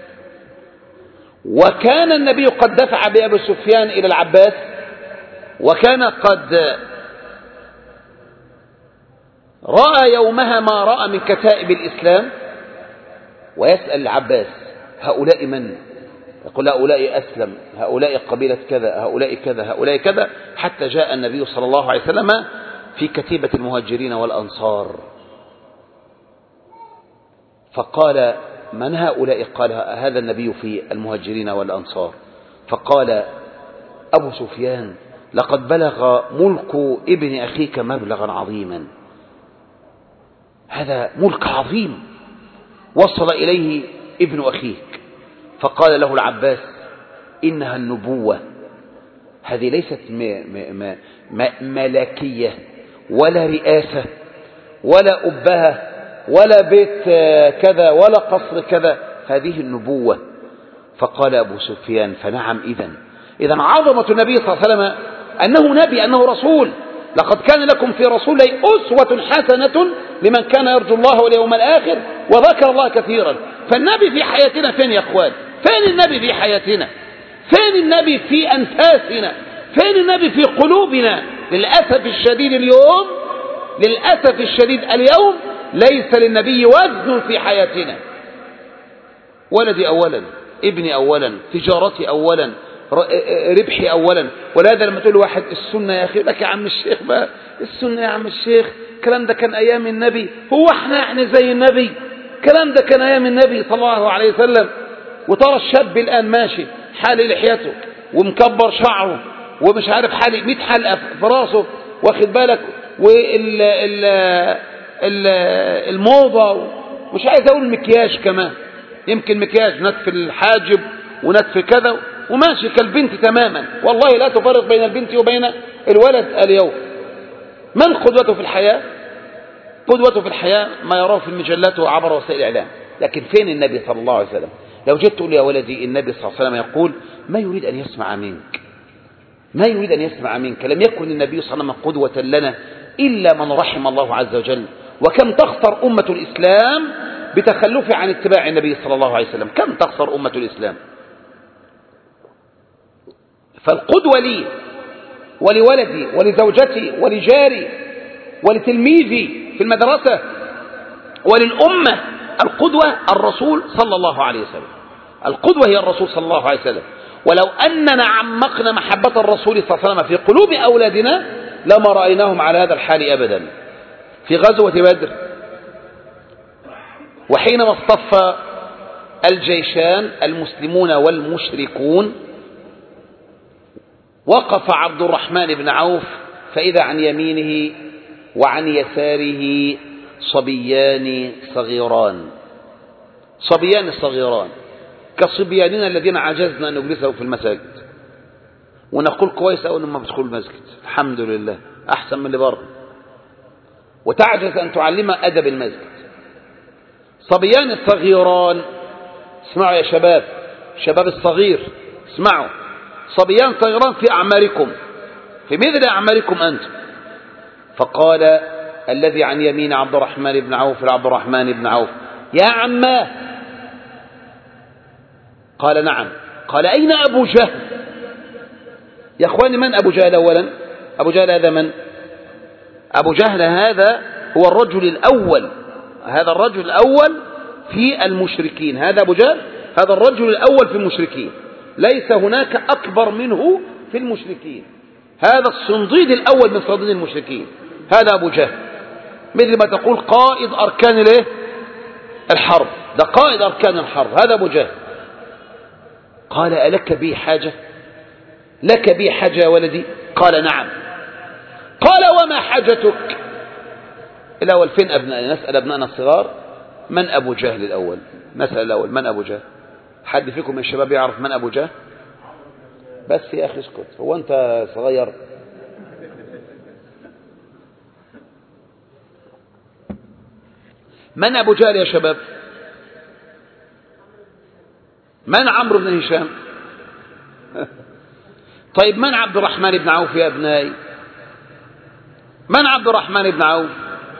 وكان النبي قد دفع بأبي سفيان إلى العباس، وكان قد رأى يومها ما رأى من كتائب الإسلام، ويسأل العباس هؤلاء من؟ يقول هؤلاء أسلم، هؤلاء قبيلة كذا، هؤلاء كذا، هؤلاء كذا، حتى جاء النبي صلى الله عليه وسلم في كتيبة المهاجرين والأنصار، فقال من هؤلاء؟ قال هذا النبي في المهاجرين والأنصار. فقال أبو سفيان لقد بلغ ملك ابن أخيك مبلغا عظيما، هذا ملك عظيم وصل إليه ابن أخيك. فقال له العباس إنها النبوة، هذه ليست ملكية ولا رئاسة ولا أبهة ولا بيت كذا ولا قصر كذا، هذه النبوة. فقال أبو سفيان فنعم إذن عظمة النبي صلى الله عليه وسلم أنه نبي، أنه رسول. لقد كان لكم في رسول الله أسوة حسنة لمن كان يرجو الله واليوم الآخر وذكر الله كثيرا. فالنبي في حياتنا فين يا أخوان؟ فين النبي في حياتنا؟ فين النبي في أنفاسنا؟ فين النبي في قلوبنا؟ للأسف الشديد اليوم للأسف الشديد اليوم ليس للنبي وزن في حياتنا. ولدي أولا، ابني أولا، تجارتي أولا، ربحي أولا. ولهذا لما تقول واحد السنة يا أخي، لك يا عم الشيخ بقى السنة يا عم الشيخ، الكلام ده كان أيام النبي، هو احنا زي النبي؟ الكلام ده كان أيام النبي صلى الله عليه وسلم. وترى الشاب الآن ماشي حالي لحيته ومكبر شعره ومش عارف حالي 100 حلقة في راسه، واخد بالك، والموضة، مش عايز أقول المكياج كمان، يمكن مكياج نتف الحاجب ونتف كذا، وماشي كالبنت تماما. والله لا تفرق بين البنت وبين الولد اليوم. من قدوته في الحياة؟ قدوته في الحياة ما يراه في المجلات وعبر وسائل الإعلام. لكن فين النبي صلى الله عليه وسلم؟ لو جئت تقول يا ولدي النبي صلى الله عليه وسلم يقول ما يريد أن يسمع منك، ما يريد أن يسمع منك. لم يكن النبي صلى الله عليه وسلم قدوة لنا إلا من رحم الله عز وجل. وكم تخسر أمة الإسلام بتخلف عن اتباع النبي صلى الله عليه وسلم، كم تخسر أمة الإسلام. فالقدوة لي ولولدي ولزوجتي ولجاري ولتلميذي في المدرسة وللأمة، القدوة الرسول صلى الله عليه وسلم. القدوة هي الرسول صلى الله عليه وسلم. ولو أننا عمقنا محبة الرسول صلى الله عليه وسلم في قلوب أولادنا لما رأيناهم على هذا الحال أبدا. في غزوة بدر وحينما اصطف الجيشان المسلمون والمشركون، وقف عبد الرحمن بن عوف فإذا عن يمينه وعن يساره صبيان صغيران، صبيان صغيران كصبياننا الذين عجزنا أن نجلسه في المساجد ونقول كويس أو أنهم ما بدخلوا المسجد، الحمد لله أحسن من اللي بره، وتعجز أن تعلم أدب المسجد. صبيان صغيران، اسمعوا يا شباب، شباب الصغير اسمعوا، صبيان صغيران في أعماركم، في مثل أعماركم أنتم. فقال الذي عن يمين عبد الرحمن بن عوف لعبد الرحمن بن عوف يا عماه. قال نعم. قال أين أبو جهل؟ يا أخواني من أبو جهل أولا؟ أبو جهل هذا من؟ أبو جهل هذا هو الرجل الأول، هذا الرجل الأول في المشركين، هذا أبو جهل، هذا الرجل الأول في المشركين، ليس هناك أكبر منه في المشركين، هذا الصنديد الأول من صناديد المشركين، هذا أبو جهل. مثل ما تقول قائد أركان الحرب، ده قائد أركان الحرب، هذا أبو جهل. قال ألك بي حاجة؟ لك بي حاجة يا ولدي؟ قال نعم. قال وما حاجتك؟ الأول فين أبنائنا؟ نسأل أبنائنا الصغار من أبو جهل الأول، نسأل الأول من أبو جهل. حد فيكم من الشباب يعرف من أبو جهل؟ بس يا أخي اسكت، هو أنت صغير؟ من أبو جهل يا شباب؟ من عمرو بن هشام؟ طيب من عبد الرحمن بن عوف يا أبنائي؟ من عبد الرحمن بن عوف؟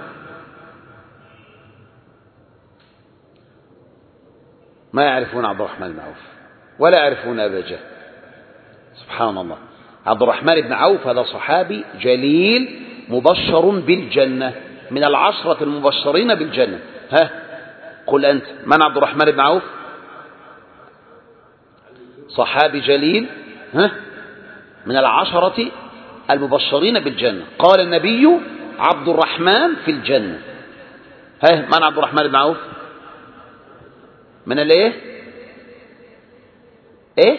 ما يعرفون عبد الرحمن بن عوف ولا يعرفون أبا جهل. سبحان الله. عبد الرحمن بن عوف هذا صحابي جليل مبشر بالجنة، من العشرة المبشرين بالجنة. ها قل أنت من عبد الرحمن بن عوف؟ صحابي جليل، ها، من العشرة المبشرين بالجنة. قال النبي عبد الرحمن في الجنة. ها من عبد الرحمن بن عوف؟ من الايه؟ ايه؟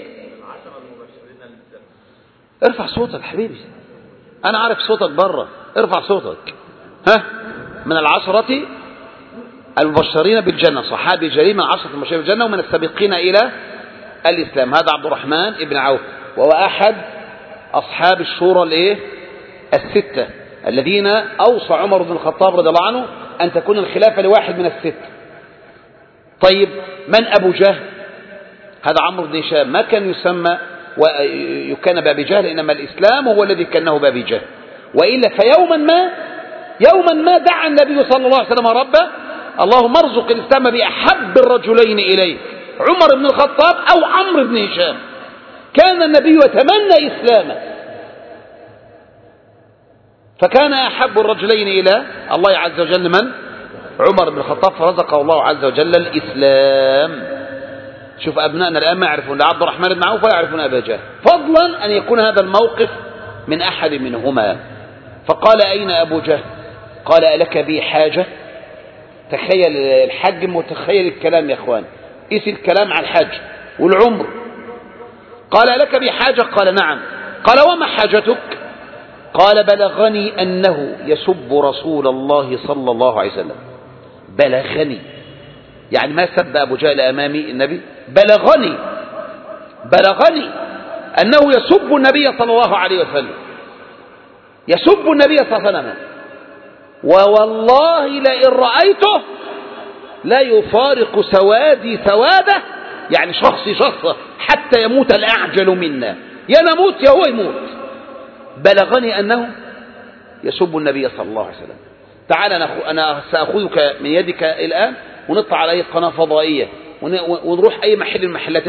ارفع صوتك حبيبي، انا عارف صوتك بره، ارفع صوتك. ها من العشرة المبشرين بالجنة، صحابي جليل من العشرة المبشرين بالجنة ومن السابقين إلى الإسلام. هذا عبد الرحمن بن عوف، وهو أحد أصحاب الشورى الايه الستة الذين أوصى عمر بن الخطاب رضي الله عنه أن تكون الخلافة لواحد من الستة. طيب من أبو جهل؟ هذا عمرو بن هشام، ما كان يسمى ويكن بأبي جهل، إنما الإسلام هو الذي كنه بأبي جهل. وإلا فيوما ما دعا النبي صلى الله عليه وسلم ربه اللهم ارزق الإسلام بأحب الرجلين إليك، عمر بن الخطاب أو عمرو بن هشام. كان النبي يتمنى إسلامه، فكان أحب الرجلين إلى الله عز وجل من؟ عمر بن الخطاب، فرزقه الله عز وجل الإسلام. شوف أبنائنا الآن ما يعرفون لا عبد الرحمن بن عوف ولا يعرفون أبا جهل، فضلا أن يكون هذا الموقف من أحد منهما. فقال أين أبو جهل؟ قال ألك بي حاجة؟ تخيل الحجم وتخيل الكلام يا أخوان، قيس الكلام على الحج والعمر. قال ألك بي حاجة؟ قال نعم. قال وما حاجتك؟ قال بلغني أنه يسب رسول الله صلى الله عليه وسلم. بلغني يعني ما سب أبو جهل أمامي النبي، بلغني أنه يسب النبي صلى الله عليه وسلم، يسب النبي صلى الله عليه وسلم، ووالله لئن رأيته لا يفارق سوادي سواده، يعني شخصي شخصه حتى يموت الأعجل منا، يا نموت يا هو يموت. بلغني أنه يسب النبي صلى الله عليه وسلم. تعال أنا سأخذك من يدك الآن ونطلع على أي قناة فضائية ونروح أي محل من محلات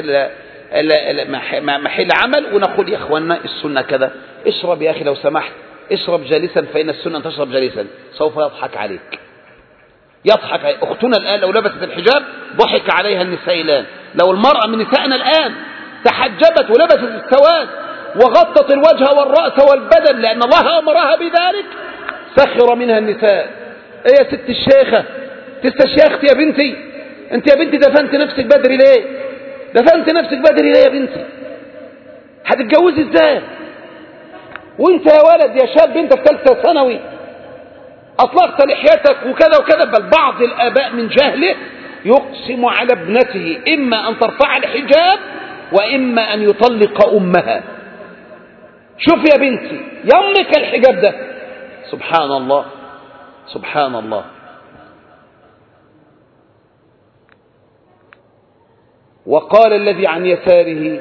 محل عمل ونقول يا أخوانا السنة كذا، اشرب يا أخي لو سمحت، اشرب جالسا فإن السنة تشرب جالسا. سوف يضحك عليك، يضحك عليك. أختنا الآن لو لبست الحجاب ضحك عليها النساء الآن. لو المرأة من نسائنا الآن تحجبت ولبست السواد وغطت الوجه والرأس والبدن لأن الله أمرها بذلك سخر منها النساء. ايه يا ست الشيخة تستشيخت يا بنتي، انت يا بنتي دفنت نفسك بدري ليه؟ دفنت نفسك بدري ليه يا بنتي؟ هتتجوزي ازاي؟ وانت يا ولد يا شاب انت في ثالثه ثانوي اطلقت لحيتك وكذا وكذا. بل بعض الآباء من جهله يقسم على ابنته إما أن ترفع الحجاب وإما أن يطلق أمها. شوف يا بنتي يمك الحجاب ده. سبحان الله سبحان الله. وقال الذي عن يساره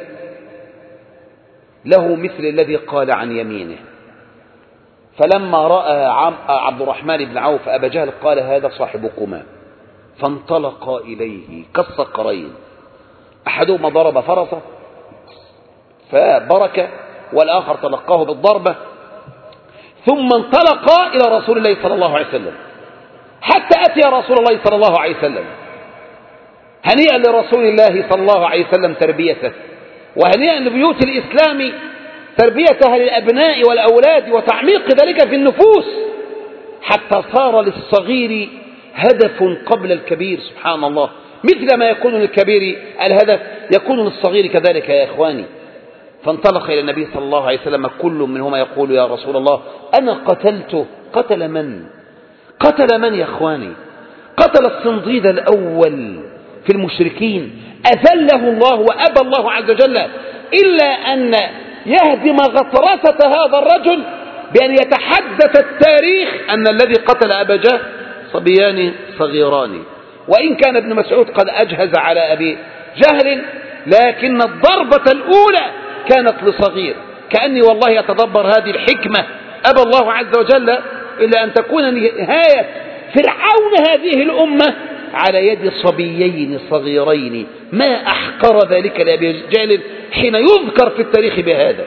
له مثل الذي قال عن يمينه. فلما رأى عبد الرحمن بن عوف أبا جهل قال هذا صاحبكما، فانطلقا إليه كالصقرين، أحدهما ضرب فرسه فبرك والآخر تلقاه بالضربة، ثم انطلقا إلى رسول الله صلى الله عليه وسلم حتى أتي رسول الله صلى الله عليه وسلم. هنيئا لرسول الله صلى الله عليه وسلم تربيته، وهنيئا لبيوت الإسلام تربيتها للأبناء والأولاد وتعميق ذلك في النفوس حتى صار للصغير هدف قبل الكبير. سبحان الله، مثل ما يكون للكبير الهدف يكون للصغير كذلك يا إخواني. فانطلق إلى النبي صلى الله عليه وسلم كل منهما يقول يا رسول الله أنا قتلته. قتل من؟ قتل من يا إخواني؟ قتل الصنديد الأول في المشركين، أذله الله وأبى الله عز وجل إلا أن يهدم غطرسة هذا الرجل بأن يتحدث التاريخ أن الذي قتل أبا جهل صبيان صغيران. وإن كان ابن مسعود قد أجهز على أبي جهل، لكن الضربة الأولى كانت لصغير. كأني والله أتدبر هذه الحكمة، أبى الله عز وجل إلا أن تكون نهاية فرعون هذه الأمة على يد صبيين صغيرين. ما أحقر ذلك لأبي جهل حين يذكر في التاريخ بهذا.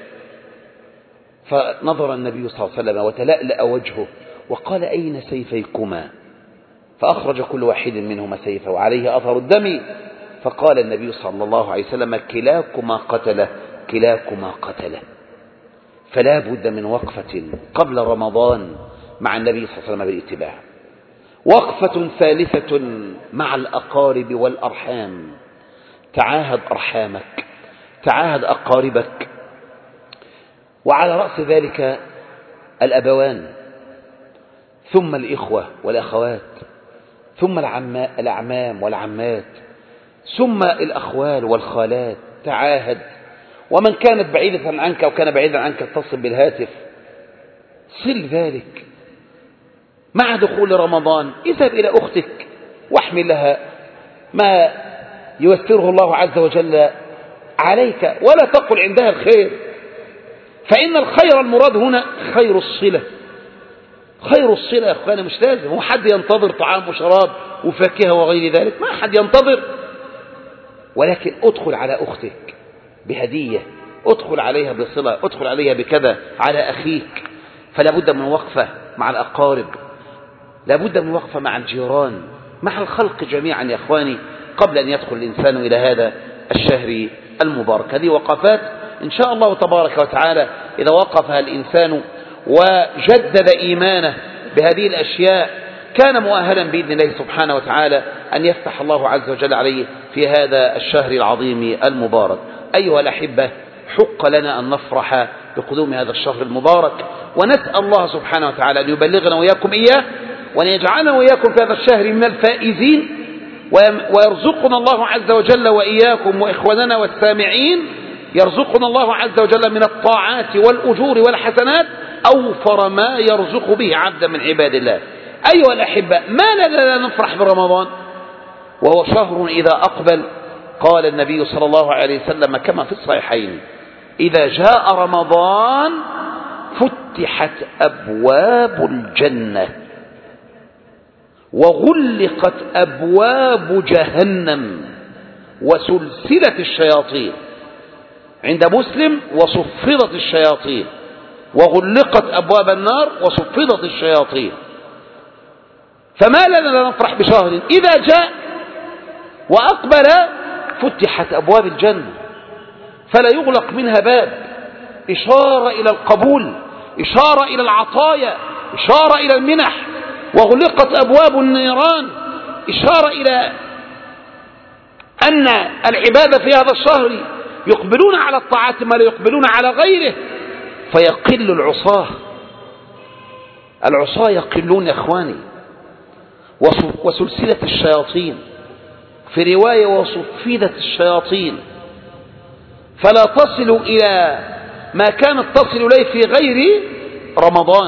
فنظر النبي صلى الله عليه وسلم وتلألأ وجهه وقال أين سيفيكما؟ فأخرج كل واحد منهما سيفه وعليه أثر الدم. فقال النبي صلى الله عليه وسلم كلاكما قتله كلاكما قتله. فلا بد من وقفة قبل رمضان مع النبي صلى الله عليه وسلم بالاتباع. وقفة ثالثة مع الأقارب والأرحام. تعاهد أرحامك، تعاهد أقاربك، وعلى رأس ذلك الأبوان، ثم الإخوة والأخوات، ثم الأعمام والعمات، ثم الأخوال والخالات. تعاهد. ومن كانت بعيدة عنك وكان بعيدا عنك اتصل بالهاتف، صل ذلك. مع دخول رمضان اذهب إلى أختك واحمل لها ما ييسره الله عز وجل عليك، ولا تقل عندها الخير، فإن الخير المراد هنا خير الصلة. خير الصلة يا أخوانا، مش لازم هو حد ينتظر طعام وشراب وفاكهة وغير ذلك، ما حد ينتظر، ولكن ادخل على أختك بهدية، ادخل عليها بصلة، ادخل عليها بكذا، على أخيك فلا بد من وقفة مع الأقارب، لا بد من وقفة مع الجيران، مع الخلق جميعا يا إخواني، قبل أن يدخل الإنسان إلى هذا الشهر المبارك. هذه وقفات إن شاء الله تبارك وتعالى إذا وقفها الإنسان وجدد إيمانه بهذه الأشياء كان مؤهلا بإذن الله سبحانه وتعالى أن يفتح الله عز وجل عليه في هذا الشهر العظيم المبارك. أيها الأحبة، حق لنا أن نفرح بقدوم هذا الشهر المبارك، ونسأل الله سبحانه وتعالى أن يبلغنا وإياكم إياه، وأن يجعلنا وإياكم في هذا الشهر من الفائزين، ويرزقنا الله عز وجل وإياكم وإخواننا والسامعين، يرزقنا الله عز وجل من الطاعات والأجور والحسنات أوفر ما يرزق به عبدا من عباد الله. أيها الأحبة، ما لنا لا نفرح برمضان وهو شهر إذا أقبل؟ قال النبي صلى الله عليه وسلم كما في الصحيحين: إذا جاء رمضان فتحت أبواب الجنة وغلقت أبواب جهنم وسلسلة الشياطين. عند مسلم: وصفدت الشياطين، وغلقت أبواب النار وصفدت الشياطين. فما لنا لا نفرح بشهر إذا جاء وأقبل فتحت أبواب الجنة فلا يغلق منها باب، إشارة إلى القبول، إشارة إلى العطايا، إشارة إلى المنح. وغلقت أبواب النيران، إشارة إلى أن العبادة في هذا الشهر يقبلون على الطاعات ما لا يقبلون على غيره، فيقل العصاة. العصاة يقلون يا إخواني. وسلسلة الشياطين، في رواية: وصفدت الشياطين، فلا تصل إلى ما كانت تصل إليه في غير رمضان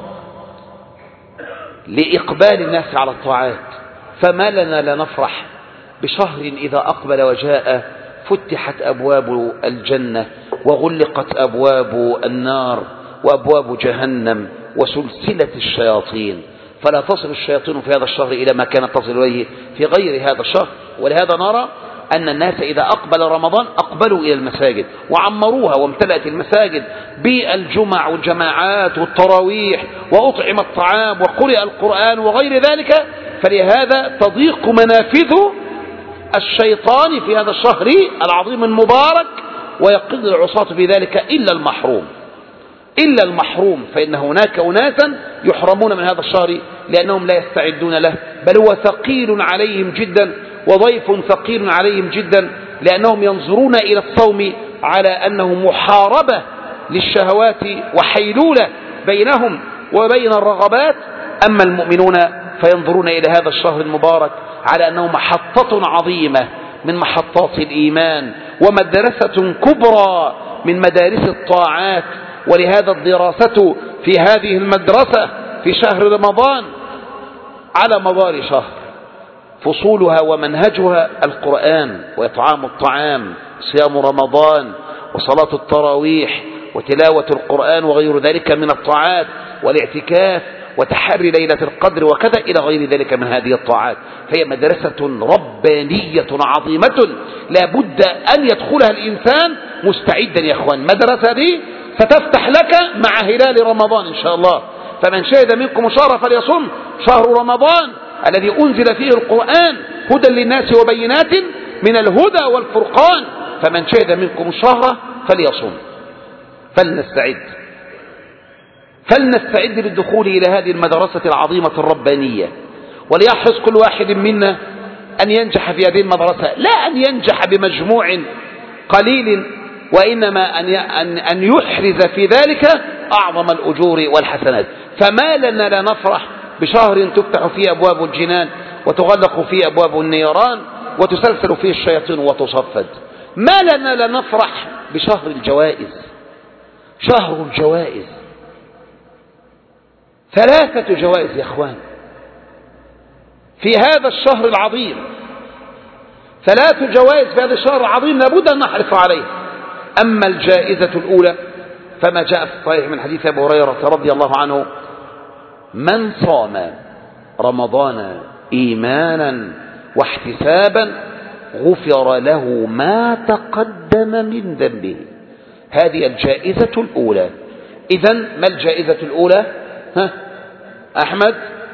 لإقبال الناس على الطاعات. فما لنا لا نفرح بشهر إذا أقبل وجاء فتحت أبواب الجنة وغلقت أبواب النار وأبواب جهنم وسلسلة الشياطين، فلا تصل الشياطين في هذا الشهر إلى ما كانت تصل إليه في غير هذا الشهر. ولهذا نرى أن الناس إذا أقبل رمضان أقبلوا إلى المساجد وعمروها، وامتلأت المساجد بالجمع والجماعات والتراويح، وأطعم الطعام وقرئ القرآن وغير ذلك. فلهذا تضيق منافذ الشيطان في هذا الشهر العظيم المبارك، ويقل العصاة في ذلك إلا المحروم، إلا المحروم، فإن هناك أناسا يحرمون من هذا الشهر لأنهم لا يستعدون له، بل هو ثقيل عليهم جدا وضيف ثقيل عليهم جدا، لأنهم ينظرون إلى الصوم على أنه محاربة للشهوات وحيلولة بينهم وبين الرغبات. أما المؤمنون فينظرون إلى هذا الشهر المبارك على أنه محطة عظيمة من محطات الإيمان، ومدرسة كبرى من مدارس الطاعات. ولهذا الدراسة في هذه المدرسة في شهر رمضان على مدار شهر، فصولها ومنهجها القرآن وإطعام الطعام، صيام رمضان، وصلاة التراويح، وتلاوة القرآن وغير ذلك من الطاعات، والاعتكاف، وتحري ليلة القدر، وكذا إلى غير ذلك من هذه الطاعات. فهي مدرسة ربانية عظيمة لا بد أن يدخلها الإنسان مستعدا يا أخوان. المدرسة دي ستفتح لك مع هلال رمضان إن شاء الله. فمن شهد منكم الشهر فليصم، شهر رمضان الذي أنزل فيه القرآن هدى للناس وبينات من الهدى والفرقان، فمن شهد منكم الشهر فليصم. فلنستعد للدخول إلى هذه المدرسة العظيمة الربانية، وليحرص كل واحد منا أن ينجح في هذه المدرسة، لا أن ينجح بمجموع قليل، وإنما أن يحرز في ذلك أعظم الأجور والحسنات. فما لنا لا نفرح بشهر تفتح فيه أبواب الجنان وتغلق فيه أبواب النيران وتسلسل فيه الشياطين وتصفد. ما لنا لا نفرح بشهر الجوائز، شهر الجوائز، 3 جوائز يا أخوان في هذا الشهر العظيم، 3 جوائز في هذا الشهر العظيم لابد أن نحرص عليه. أما الجائزة الأولى فما جاء في الصحيح من حديث أبي هريرة رضي الله عنه: من صام رمضان إيمانا واحتسابا غفر له ما تقدم من ذنبه. هذه الجائزة الأولى إذن ما الجائزة الأولى؟ أحمد؟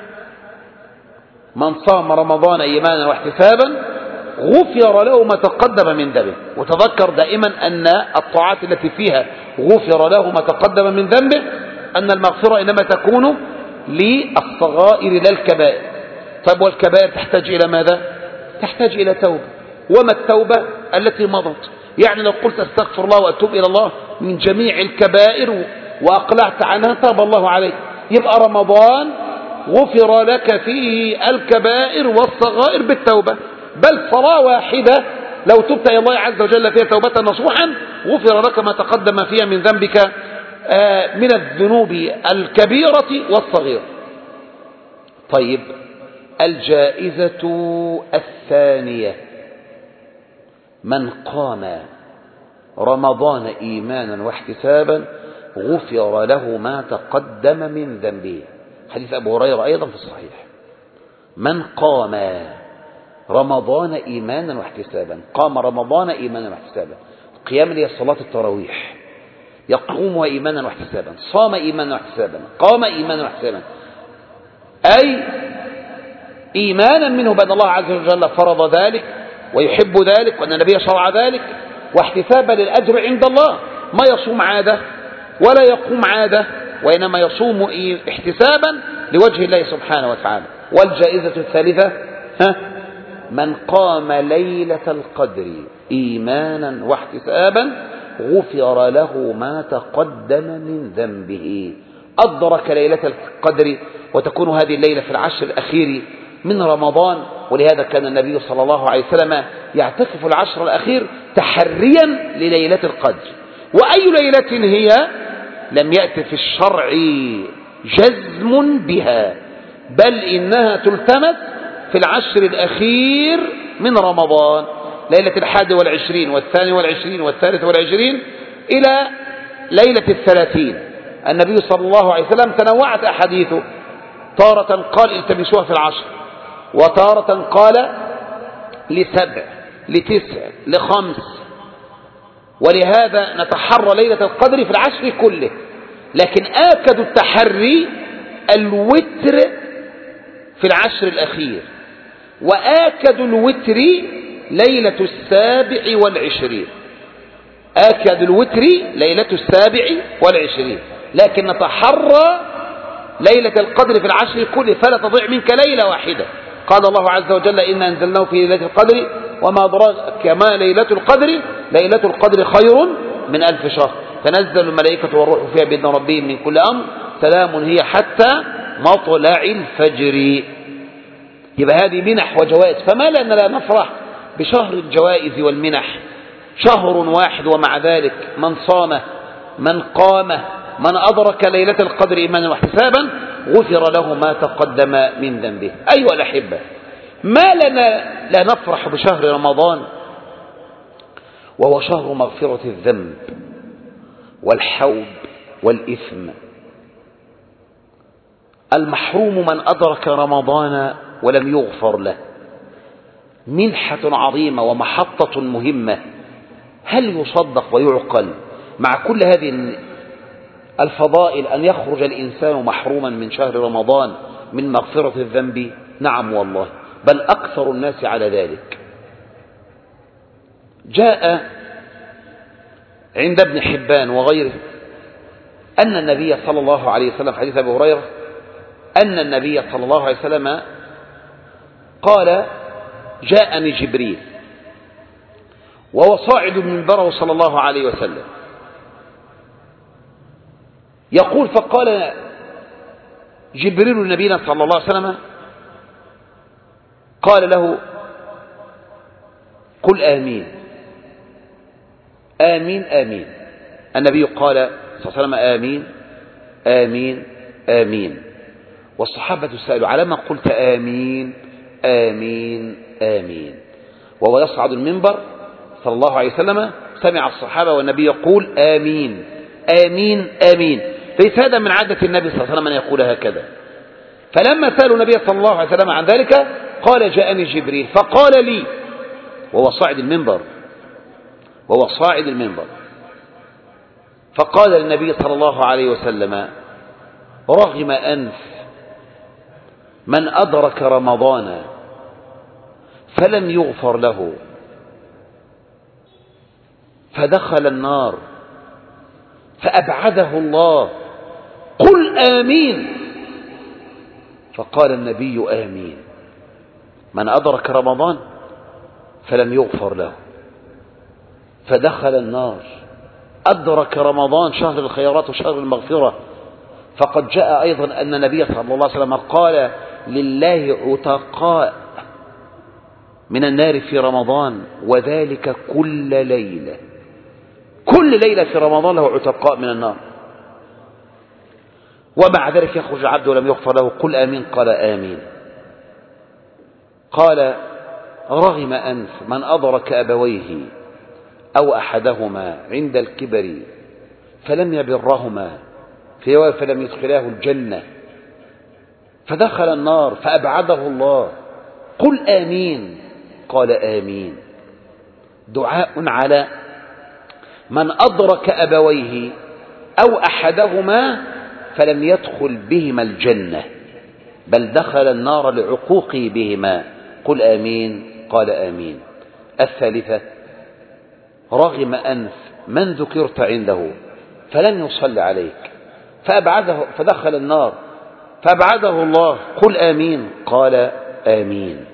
من صام رمضان إيمانا واحتسابا غفر له ما تقدم من ذنبه. وتذكر دائما أن الطاعات التي فيها غفر له ما تقدم من ذنبه أن المغفرة إنما تكون للصغائر لا الكبائر. طيب والكبائر تحتاج إلى ماذا؟ تحتاج إلى توبة. وما التوبة؟ التي مضت. يعني لو قلت استغفر الله وأتوب إلى الله من جميع الكبائر وأقلعت عنها تاب الله عليك. يبقى رمضان غفر لك فيه الكبائر والصغائر بالتوبة. بل صلاة واحدة لو تبت إلى الله عز وجل فيها توبة نصوحا غفر لك ما تقدم فيها من ذنبك من الذنوب الكبيرة والصغيرة. طيب الجائزة الثانية: من قام رمضان إيمانا واحتسابا غفر له ما تقدم من ذنبه. حديث أبو هريرة أيضا في الصحيح. من قام رمضان إيمانا واحتسابا، قام رمضان إيمانا واحتسابا. القيام هي صلاة التراويح، يقوم إيمانا واحتسابا، صام إيمانا واحتسابا، قام إيمانا واحتسابا، أي إيمانا منه بأن الله عز وجل فرض ذلك ويحب ذلك وأن النبي شرع ذلك، واحتسابا للأجر عند الله. ما يصوم عادة ولا يقوم عادة، وإنما يصوم احتسابا لوجه الله سبحانه وتعالى. والجائزة الثالثة: من قام ليلة القدر إيمانا واحتسابا غفر له ما تقدم من ذنبه. أدرك ليلة القدر، وتكون هذه الليلة في العشر الأخير من رمضان. ولهذا كان النبي صلى الله عليه وسلم يعتكف العشر الأخير تحريا لليلة القدر. وأي ليلة هي؟ لم يأتي في الشرع جزم بها، بل إنها تلتمس في العشر الأخير من رمضان، ليلة 21 و22 و23 إلى ليلة 30. النبي صلى الله عليه وسلم تنوعت أحاديثه، تارة قال التمسوها في العشر، وتارة قال ل7 ل9 ل5. ولهذا نتحرى ليلة القدر في العشر كله. لكن آكد التحري الوتر في العشر الأخير، وآكد الوتر ليلة 27. آكد الوتر ليلة 27، لكن نتحرى ليلة القدر في العشر كله فلا تضيع منك ليلة واحدة. قال الله عز وجل: إنا أنزلناه في ليلة القدر وما أدراك ما ليلة القدر، ليلة القدر خير من 1000 شهر، تنزل الملائكة والروح فيها بإذن ربهم من كل أمر، سلام هي حتى مطلع الفجر. يبقى هذه منح وجوائز، فما لنا لا نفرح بشهر الجوائز والمنح؟ شهر واحد ومع ذلك من صام، من قام، من أدرك ليلة القدر إيمانا واحتسابا غفر له ما تقدم من ذنبه. أيها الأحبة، ما لنا لا نفرح بشهر رمضان وهو شهر مغفرة الذنب والحوب والإثم. المحروم من أدرك رمضان ولم يغفر له، منحة عظيمة ومحطة مهمة. هل يصدق ويعقل مع كل هذه الفضائل أن يخرج الإنسان محروما من شهر رمضان من مغفرة الذنب؟ نعم والله، بل أكثر الناس على ذلك. جاء عند ابن حبان وغيره أن النبي صلى الله عليه وسلم، حديث أبي هريرة، أن النبي صلى الله عليه وسلم قال: جاءني جبريل وهو صاعد منبره صلى الله عليه وسلم، يقول: فقال جبريل لنبينا صلى الله عليه وسلم، قال له: قل آمين آمين آمين. النبي قال صلى الله عليه وسلم: آمين آمين آمين. والصحابة سألوا: على ما قلت آمين آمين آمين؟ وهو يصعد المنبر صلى الله عليه وسلم، سمع الصحابة والنبي يقول: آمين آمين آمين. ليس هذا من عادة النبي صلى الله عليه وسلم أن يقول هكذا. فلما سألوا النبي صلى الله عليه وسلم عن ذلك قال: جاءني جبريل فقال لي، وهو صاعد المنبر، فقال النبي صلى الله عليه وسلم: رغم أنف من أدرك رمضان فلم يغفر له فدخل النار فأبعده الله، قل آمين. فقال النبي: آمين. من أدرك رمضان فلم يغفر له فدخل النار، أدرك رمضان شهر الخيرات وشهر المغفرة. فقد جاء أيضا أن النبي صلى الله عليه وسلم قال: لله عتقاء من النار في رمضان، وذلك كل ليلة. كل ليلة في رمضان له عتقاء من النار. ومع ذلك يخرج العبد ولم يغفر له، قل آمين. قال: آمين. قال: رغم أنف من أدرك أبويه أو أحدهما عند الكبر فلم يبرهما فلم يدخلاه الجنة فدخل النار فأبعده الله، قل آمين. قال: آمين. دعاء على من أدرك أبويه أو أحدهما فلم يدخل بهما الجنة بل دخل النار لعقوقه بهما، قل آمين. قال: آمين. الثالثة: رغم أنف من ذكرت عنده فلم يصل عليك فدخل النار فأبعده الله، قل آمين. قال: آمين.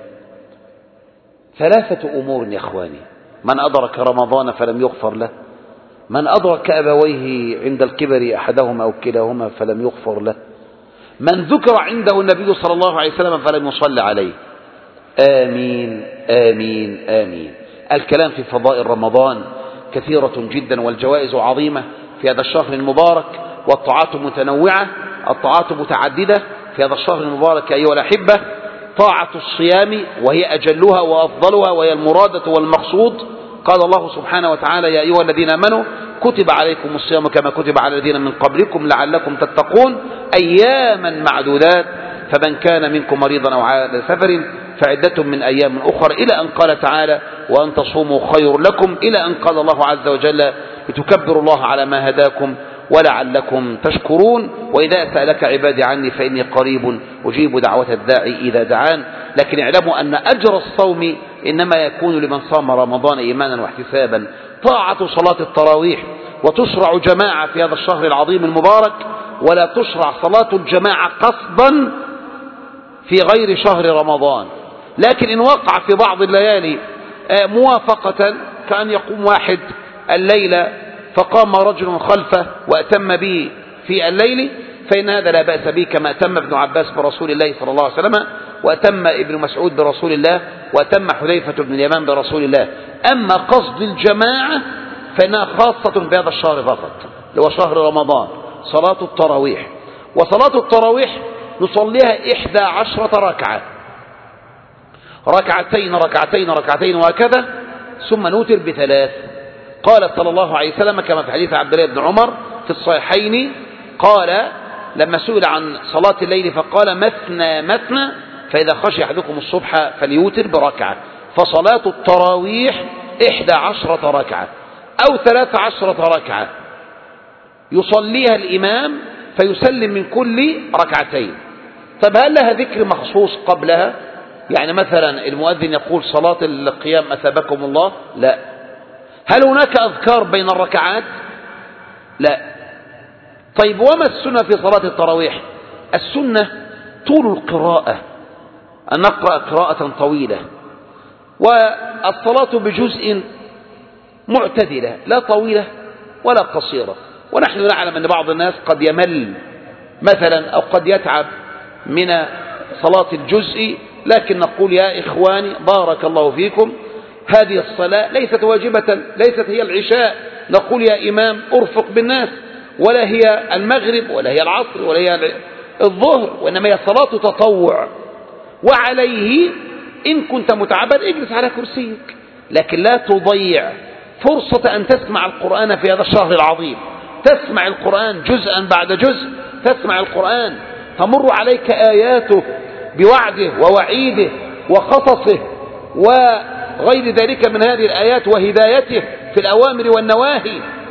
ثلاثة أمور يا إخواني: من أدرك رمضان فلم يغفر له، من أدرك أبويه عند الكبر أحدهما أو كلاهما فلم يغفر له، من ذكر عنده النبي صلى الله عليه وسلم فلم يصل عليه. آمين آمين آمين. الكلام في فضائل رمضان كثيرة جدا، والجوائز عظيمة في هذا الشهر المبارك، والطاعات متنوعة، الطاعات متعددة في هذا الشهر المبارك أيها الأحبة. طاعة الصيام وهي أجلها وأفضلها وهي المرادة والمقصود. قال الله سبحانه وتعالى: يا أيها الذين آمنوا كتب عليكم الصيام كما كتب على الذين من قبلكم لعلكم تتقون أياما معدودات، فمن كان منكم مريضا أو على سفر فعدة من أيام أخر، إلى أن قال تعالى: وأن تصوموا خير لكم، إلى أن قال الله عز وجل: لتكبروا الله على ما هداكم ولعلكم تشكرون. وإذا سألك عبادي عني فإني قريب أجيب دعوة الداعي إذا دعان. لكن اعلموا أن أجر الصوم إنما يكون لمن صام رمضان إيمانا واحتسابا. طاعة صلاة التراويح، وتشرع جماعة في هذا الشهر العظيم المبارك، ولا تشرع صلاة الجماعة قصدا في غير شهر رمضان. لكن إن وقع في بعض الليالي موافقة، كأن يقوم واحد الليلة فقام رجل خلفه وأتم به في الليل، فإن هذا لا بأس به، كما أتم ابن عباس برسول الله صلى الله عليه وسلم، وأتم ابن مسعود برسول الله، وأتم حذيفة بن اليمان برسول الله. أما قصد الجماعة فإنها خاصة بهذا الشهر فقط، هو شهر رمضان. صلاة التراويح، وصلاة التراويح نصليها 11 ركعة، ركعتين ركعتين ركعتين وهكذا، ثم نوتر بثلاث. قال صلى الله عليه وسلم كما في حديث عبد الله بن عمر في الصحيحين، قال لما سئل عن صلاة الليل فقال: مثنى مثنى، فإذا خشي أحدكم الصبح فليوتر بركعة. فصلاة التراويح 11 ركعة أو 13 ركعة يصليها الإمام فيسلم من كل ركعتين. طب هل لها ذكر مخصوص قبلها؟ يعني مثلا المؤذن يقول: صلاة القيام أثابكم الله؟ لا. هل هناك أذكار بين الركعات؟ لا. طيب وما السنة في صلاة التراويح؟ السنة طول القراءة، أن نقرأ قراءة طويلة، والصلاة بجزء معتدلة، لا طويلة ولا قصيرة. ونحن نعلم أن بعض الناس قد يمل مثلا أو قد يتعب من صلاة الجزء، لكن نقول: يا إخواني بارك الله فيكم، هذه الصلاة ليست واجبة، ليست هي العشاء نقول يا إمام أرفق بالناس، ولا هي المغرب ولا هي العصر ولا هي الظهر، وإنما هي صلاة تطوع. وعليه إن كنت متعبا اجلس على كرسيك، لكن لا تضيع فرصة أن تسمع القرآن في هذا الشهر العظيم. تسمع القرآن جزءا بعد جزء، تسمع القرآن تمر عليك آياته بوعده ووعيده وقصصه وغير ذلك من هذه الآيات وهدايته في الأوامر والنواهي.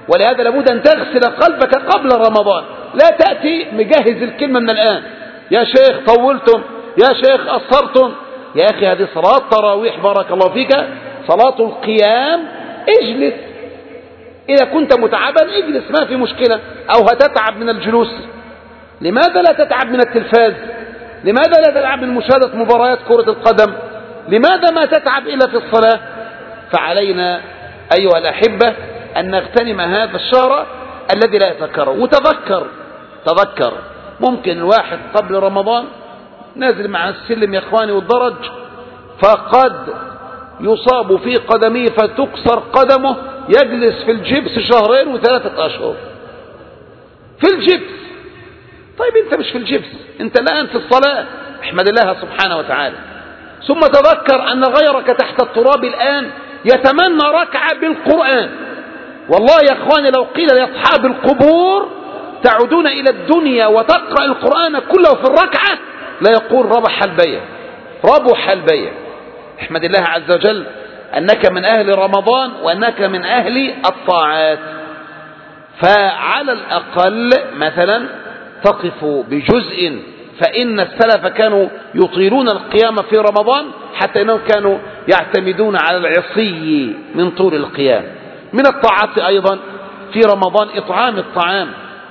ولهذا لابد أن تغسل قلبك قبل رمضان، لا تأتي مجهز الكلمة من الآن، يا شيخ طولتم، يا شيخ قصرتم. يا أخي هذه صلاة تراويح بارك الله فيك، صلاة القيام، اجلس. إذا كنت متعبا اجلس ما في مشكلة، أو هتتعب من الجلوس، لماذا لا تتعب من التلفاز؟ لماذا لا تتعب من مشاهدة مباريات كرة القدم؟ لماذا ما تتعب إلا في الصلاة؟ فعلينا أيها الأحبة أن نغتنم هذا الشهر الذي لا يتكرر. وتذكر ممكن الواحد قبل رمضان نازل مع السلم يا إخواني والدرج، فقد يصاب في قدمه فتكسر قدمه، يجلس في الجبس 2 و3 أشهر في الجبس. طيب أنت مش في الجبس، أنت الآن في الصلاة، احمد الله سبحانه وتعالى. ثم تذكر أن غيرك تحت التراب الآن يتمنى ركعة بالقرآن. والله يا إخواني لو قيل لأصحاب القبور تعودون إلى الدنيا وتقرأ القرآن كله في الركعة لا يقول ربح البيع. احمد الله عز وجل أنك من أهل رمضان وأنك من أهل الطاعات. فعلى الأقل مثلا تقف بجزء، فإن السلف كانوا يطيلون القيام في رمضان حتى إنهم كانوا يعتمدون على العصي من طول القيام. من الطاعات أيضا في رمضان إطعام الطعام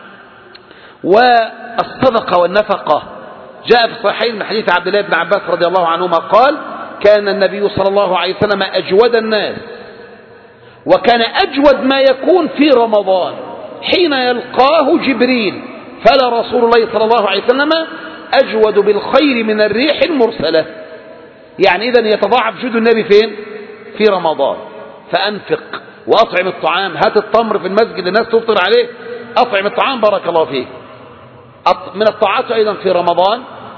والصدقة والنفقة. جاء في الصحيحين من حديث عبد الله بن عباس رضي الله عنهما قال: كان النبي صلى الله عليه وسلم أجود الناس، وكان أجود ما يكون في رمضان حين يلقاه جبريل، فلا رسول الله صلى الله عليه وسلم أجود بالخير من الريح المرسلة. يعني إذن يتضاعف جود النبي فين؟ في رمضان. فأنفق وأطعم الطعام، هات التمر في المسجد للناس تفطر عليه، أطعم الطعام بارك الله فيك. من الطاعات أيضا في رمضان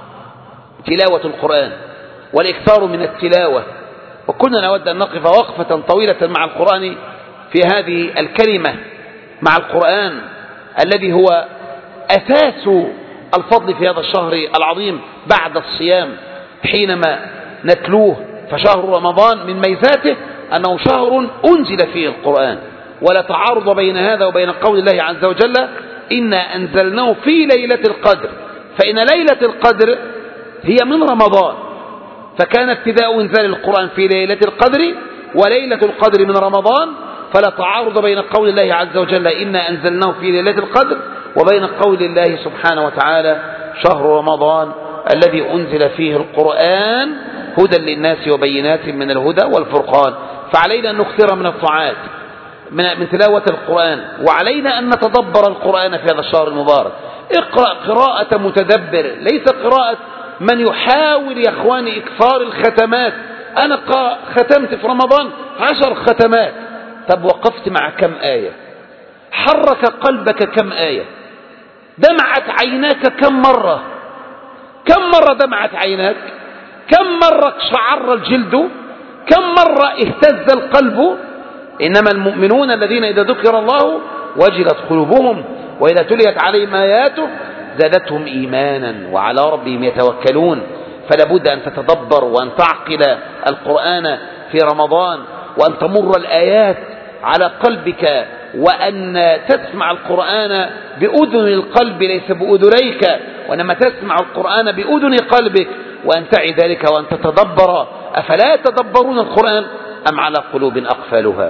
تلاوة القرآن والإكثار من التلاوة. وكنا نود أن نقف وقفة طويلة مع القرآن في هذه الكلمة، مع القرآن الذي هو أساس الفضل في هذا الشهر العظيم بعد الصيام حينما نتلوه. فشهر رمضان من ميزاته أنه شهر أنزل فيه القرآن، ولا تعارض بين هذا وبين قول الله عز وجل: إنا أنزلناه في ليلة القدر. فإن ليلة القدر هي من رمضان، فكان ابتداء إنزال القرآن في ليلة القدر، وليلة القدر من رمضان، فلا تعارض بين قول الله عز وجل إنا أنزلناه في ليلة القدر وبين قول الله سبحانه وتعالى: شهر رمضان الذي أنزل فيه القرآن هدى للناس وبينات من الهدى والفرقان. فعلينا أن نكثر من الطاعات من تلاوة القرآن، وعلينا أن نتدبر القرآن في هذا الشهر المبارك. اقرأ قراءة متدبر، ليس قراءة من يحاول يا أخواني إكثار الختمات. أنا ختمت في رمضان 10 ختمات. طب وقفت مع كم آية؟ حرك قلبك كم آية؟ دمعت عيناك كم مرة؟ كم مرة دمعت عيناك؟ كم مرة شعر الجلد؟ كم مرة اهتز القلب؟ إنما المؤمنون الذين إذا ذكر الله وجلت قلوبهم وإذا تليت عليهم آياته زادتهم إيمانا وعلى ربهم يتوكلون. فلا بد أن تتدبر وأن تعقل القرآن في رمضان، وأن تمر الآيات على قلبك، وأن تسمع القرآن بأذن القلب ليس بأذنيك، وإنما تسمع القرآن بأذن قلبك، وأن تعي ذلك وأن تتدبر. أفلا يتدبرون القرآن أم على قلوب أقفالها؟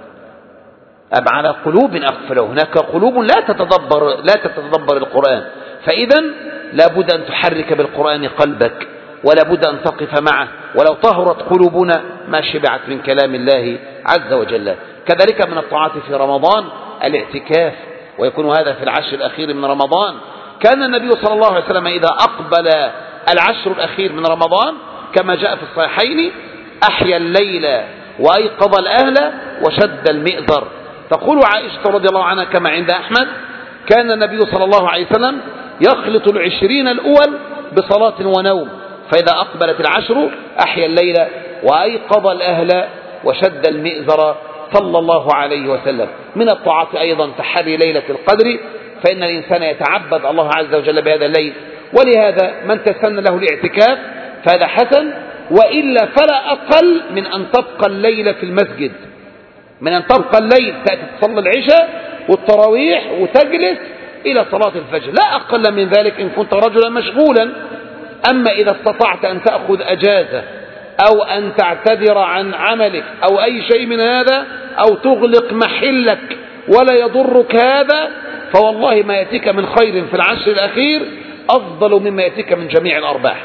أم على قلوب أقفالها. هناك قلوب لا تتدبر القرآن. فإذا لا بد أن تحرك بالقرآن قلبك، ولا بد أن تقف معه. ولو طهرت قلوبنا ما شبعت من كلام الله عز وجل. كذلك من الطاعات في رمضان الاعتكاف، ويكون هذا في العشر الأخير من رمضان. كان النبي صلى الله عليه وسلم إذا أقبل العشر الأخير من رمضان كما جاء في الصحيحين أحيا الليل وأيقظ الأهل وشد المئزر. تقول عائشة رضي الله عنها كما عند أحمد: كان النبي صلى الله عليه وسلم يخلط 20 الأول بصلاة ونوم، فإذا أقبلت العشر أحيا الليل وأيقظ الأهل وشد المئزر صلى الله عليه وسلم. من الطاعات أيضا تحري ليلة القدر، فإن الإنسان يتعبد الله عز وجل بهذا الليل. ولهذا من تسن له الاعتكاف فهذا حسن، وإلا فلا أقل من أن تبقى الليل في المسجد، من أن تبقى الليل تأتي تصلي العشاء والتراويح وتجلس إلى صلاة الفجر، لا أقل من ذلك إن كنت رجلا مشغولا. أما إذا استطعت أن تأخذ أجازة أو أن تعتذر عن عملك أو أي شيء من هذا، أو تغلق محلك ولا يضرك هذا، فوالله ما يأتيك من خير في العشر الأخير أفضل مما يأتيك من جميع الأرباح.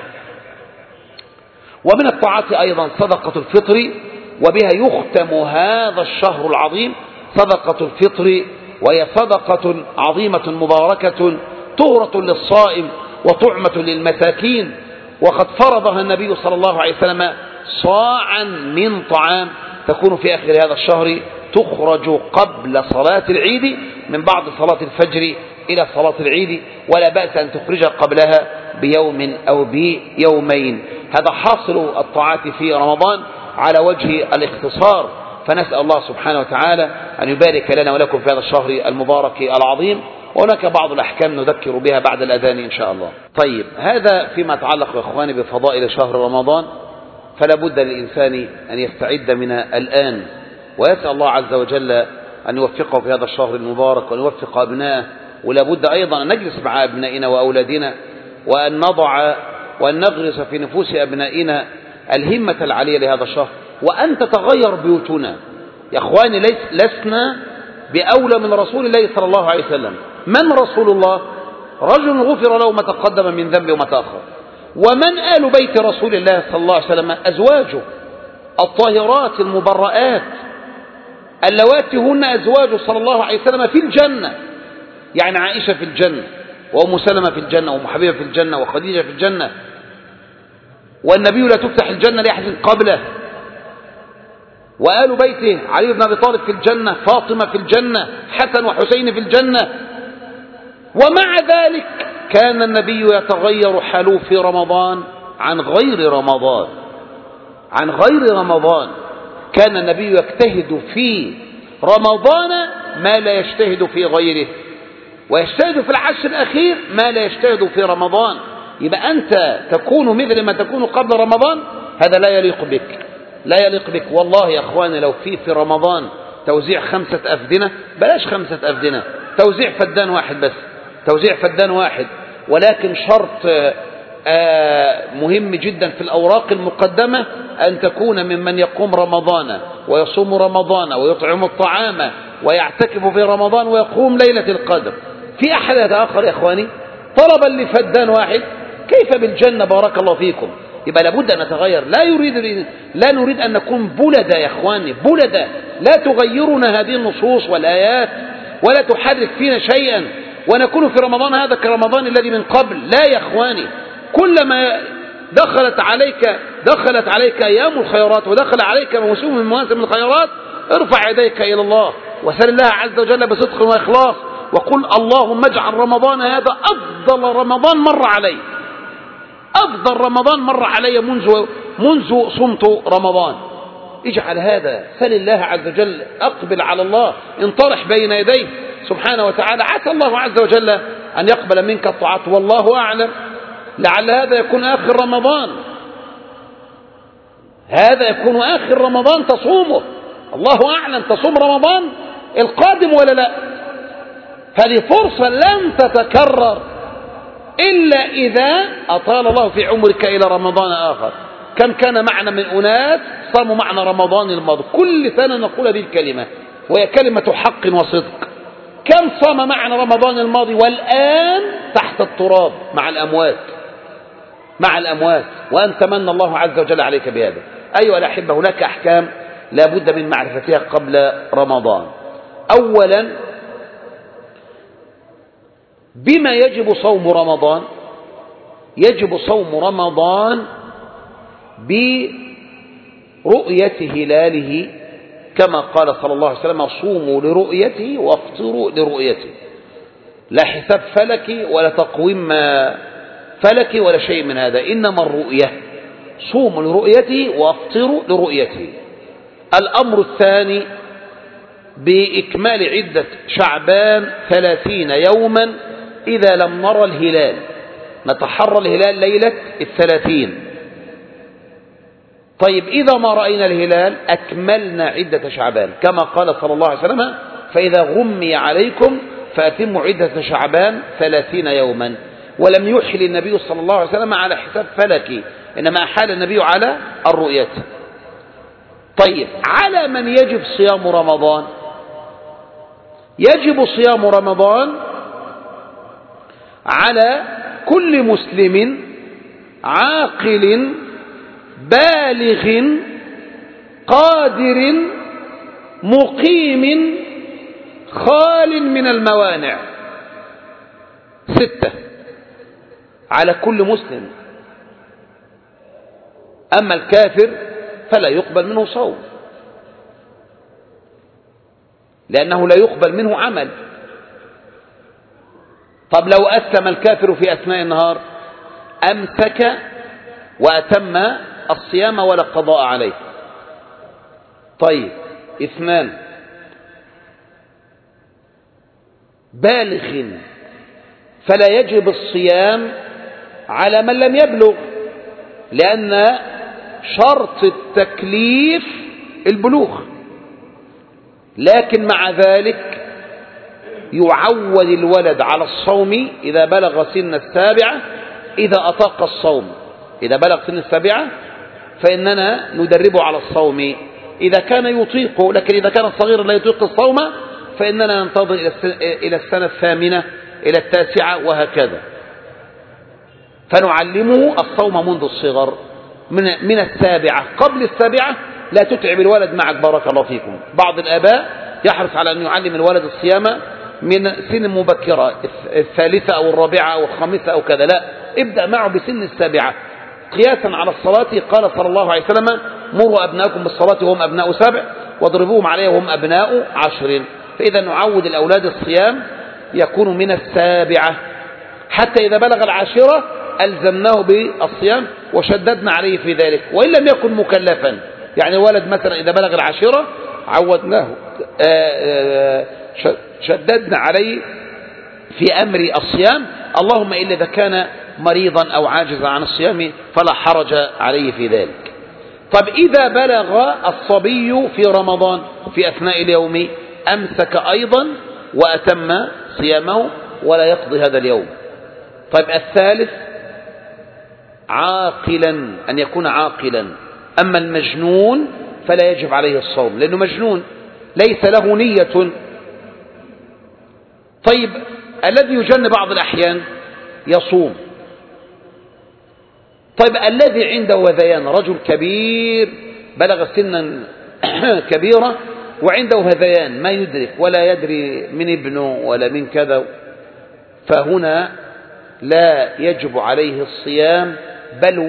ومن الطاعات أيضا صدقة الفطر، وبها يختم هذا الشهر العظيم. صدقة الفطر وهي صدقة عظيمة مباركة طهرة للصائم وطعمة للمساكين، وقد فرضها النبي صلى الله عليه وسلم صاعا من طعام تكون في آخر هذا الشهر، تخرج قبل صلاة العيد من بعد صلاة الفجر إلى صلاة العيد، ولا بأس أن تخرجها قبلها بيوم أو بيومين. هذا حاصل الطاعات في رمضان على وجه الاختصار، فنسأل الله سبحانه وتعالى أن يبارك لنا ولكم في هذا الشهر المبارك العظيم. وهناك بعض الأحكام نذكر بها بعد الأذان إن شاء الله. طيب، هذا فيما يتعلق يا إخواني بفضائل شهر رمضان، فلا بد للإنسان أن يستعد من الآن، ويسأل الله عز وجل أن يوفقه في هذا الشهر المبارك وأن يوفق أبنائه. ولا بد أيضا أن نجلس مع أبنائنا وأولادنا وأن نضع وأن نغرس في نفوس أبنائنا الهمة العالية لهذا الشهر، وأن تتغير بيوتنا. يا أخواني، لسنا بأولى من رسول الله صلى الله عليه وسلم. من رسول الله؟ رجل غفر له ما تقدم من ذنبه وما تأخر. ومن آل بيت رسول الله صلى الله عليه وسلم؟ أزواجه الطاهرات المبرآت اللواتي هن أزواجه صلى الله عليه وسلم في الجنة. يعني عائشة في الجنة، وأم سلمة في الجنة، وأم حبيبة في الجنة، وخديجة في الجنة، والنبي لا تفتح الجنة لأحد قبله. وآل بيته علي بن أبي طالب في الجنة، فاطمة في الجنة، حسن وحسين في الجنة. ومع ذلك كان النبي يتغير حاله في رمضان عن غير رمضان. عن غير رمضان كان النبي يجتهد في رمضان ما لا يجتهد في غيره، ويجتهد في العشر الأخير ما لا يجتهد في رمضان. يبقى أنت تكون مثل ما تكون قبل رمضان، هذا لا يليق بك، لا يليق بك. والله يا أخواني، لو في رمضان توزيع 5 أفدنة، بلاش 5 أفدنة، توزيع فدان واحد بس، توزيع فدان واحد. ولكن شرط مهم جدا في الأوراق المقدمة أن تكون ممن يقوم رمضان ويصوم رمضان ويطعم الطعام ويعتكف في رمضان ويقوم ليلة القدر. في أحد يتأخر يا أخواني طلبا لفدان واحد؟ كيف بالجنة؟ بارك الله فيكم. يبقى لابد أن نتغير. لا نريد أن نكون بلدا يا إخواني، بلدا. لا تغيرنا هذه النصوص والآيات ولا تحرك فينا شيئا ونكون في رمضان هذا كرمضان الذي من قبل. لا يا إخواني، كلما دخلت عليك أيام الخيرات ودخل عليك موسم من مواسم الخيرات، ارفع يديك إلى الله وسل الله عز وجل بصدق وإخلاص، وقل اللهم اجعل رمضان هذا أفضل رمضان مر علي، أفضل رمضان مر علي منذ صمت رمضان. اجعل هذا، سل الله عز وجل، أقبل على الله، انطرح بين يديه سبحانه وتعالى. عسى الله عز وجل أن يقبل منك الطاعات، والله أعلم. لعل هذا يكون آخر رمضان، هذا يكون آخر رمضان تصومه، الله أعلم، تصوم رمضان القادم ولا لا. هذه فرصة لن تتكرر إلا إذا أطال الله في عمرك إلى رمضان آخر. كم كان معنا من أناس صاموا معنا رمضان الماضي، كل سنة نقول هذه الكلمة وهي كلمة حق وصدق. كم صام معنا رمضان الماضي والآن تحت التراب مع الأموات، مع الأموات، وأن تمنى الله عز وجل عليك بهذا. أيها الأحبة، هناك أحكام لا بد من معرفتها قبل رمضان. أولا، بما يجب صوم رمضان؟ يجب صوم رمضان برؤية هلاله، كما قال صلى الله عليه وسلم: صوموا لرؤيته وافطروا لرؤيته. لا حساب فلكي ولا تقويم فلكي ولا شيء من هذا، إنما الرؤية. صوموا لرؤيته وافطروا لرؤيته. الأمر الثاني، بإكمال عدة شعبان 30 يوما إذا لم نرى الهلال. نتحرى الهلال ليلة 30. طيب، إذا ما رأينا الهلال أكملنا عدة شعبان، كما قال صلى الله عليه وسلم: فإذا غمي عليكم فأتموا عدة شعبان 30 يوما. ولم يحل النبي صلى الله عليه وسلم على حساب فلكي، إنما أحال النبي على الرؤية. طيب، على من يجب صيام رمضان؟ يجب صيام رمضان على كل مسلم عاقل بالغ قادر مقيم خال من الموانع. 6 على كل مسلم. أما الكافر فلا يقبل منه صوم، لأنه لا يقبل منه عمل. طب لو أسلم الكافر في أثناء النهار أمسك وأتم الصيام ولا قضاء عليه. طيب، 2 بالغ فلا يجب الصيام على من لم يبلغ، لأن شرط التكليف البلوغ، لكن مع ذلك يعود الولد على الصوم إذا بلغ سن 7 إذا أطاق الصوم. إذا بلغ سن 7 فإننا ندربه على الصوم إذا كان يطيقه، لكن إذا كان صغيرا لا يطيق الصوم فإننا ننتظر إلى السنة 8 إلى 9 وهكذا. فنعلمه الصوم منذ الصغر من 7 قبل 7 لا تتعب الولد معك بارك الله فيكم. بعض الآباء يحرص على أن يعلم الولد الصيام من سن مبكرة 3 أو 4 أو 5 أو كذا، لا، ابدأ معه بسن 7 قياسا على الصلاة. قال صلى الله عليه وسلم: مروا أبناءكم بالصلاة وهم أبناء 7 واضربوهم عليها وهم أبناء 10. فإذا نعود الأولاد الصيام يكون من 7 حتى إذا بلغ 10 ألزمناه بالصيام وشددنا عليه في ذلك، وإن لم يكن مكلفا. يعني الولد مثلا إذا بلغ 10 عودناه شددنا عليه في أمر الصيام، اللهم إلا إذا كان مريضا أو عاجزا عن الصيام فلا حرج عليه في ذلك. طب إذا بلغ الصبي في رمضان في أثناء اليوم أمسك أيضا وأتم صيامه ولا يقضي هذا اليوم. طيب، الثالث عاقلا، أن يكون عاقلا. أما المجنون فلا يجب عليه الصوم لأنه مجنون ليس له نية. طيب، الذي يجن بعض الأحيان يصوم. طيب، الذي عنده هذيان، رجل كبير بلغ سنا كبيرة وعنده هذيان ما يدرك ولا يدري من ابنه ولا من كذا، فهنا لا يجب عليه الصيام بل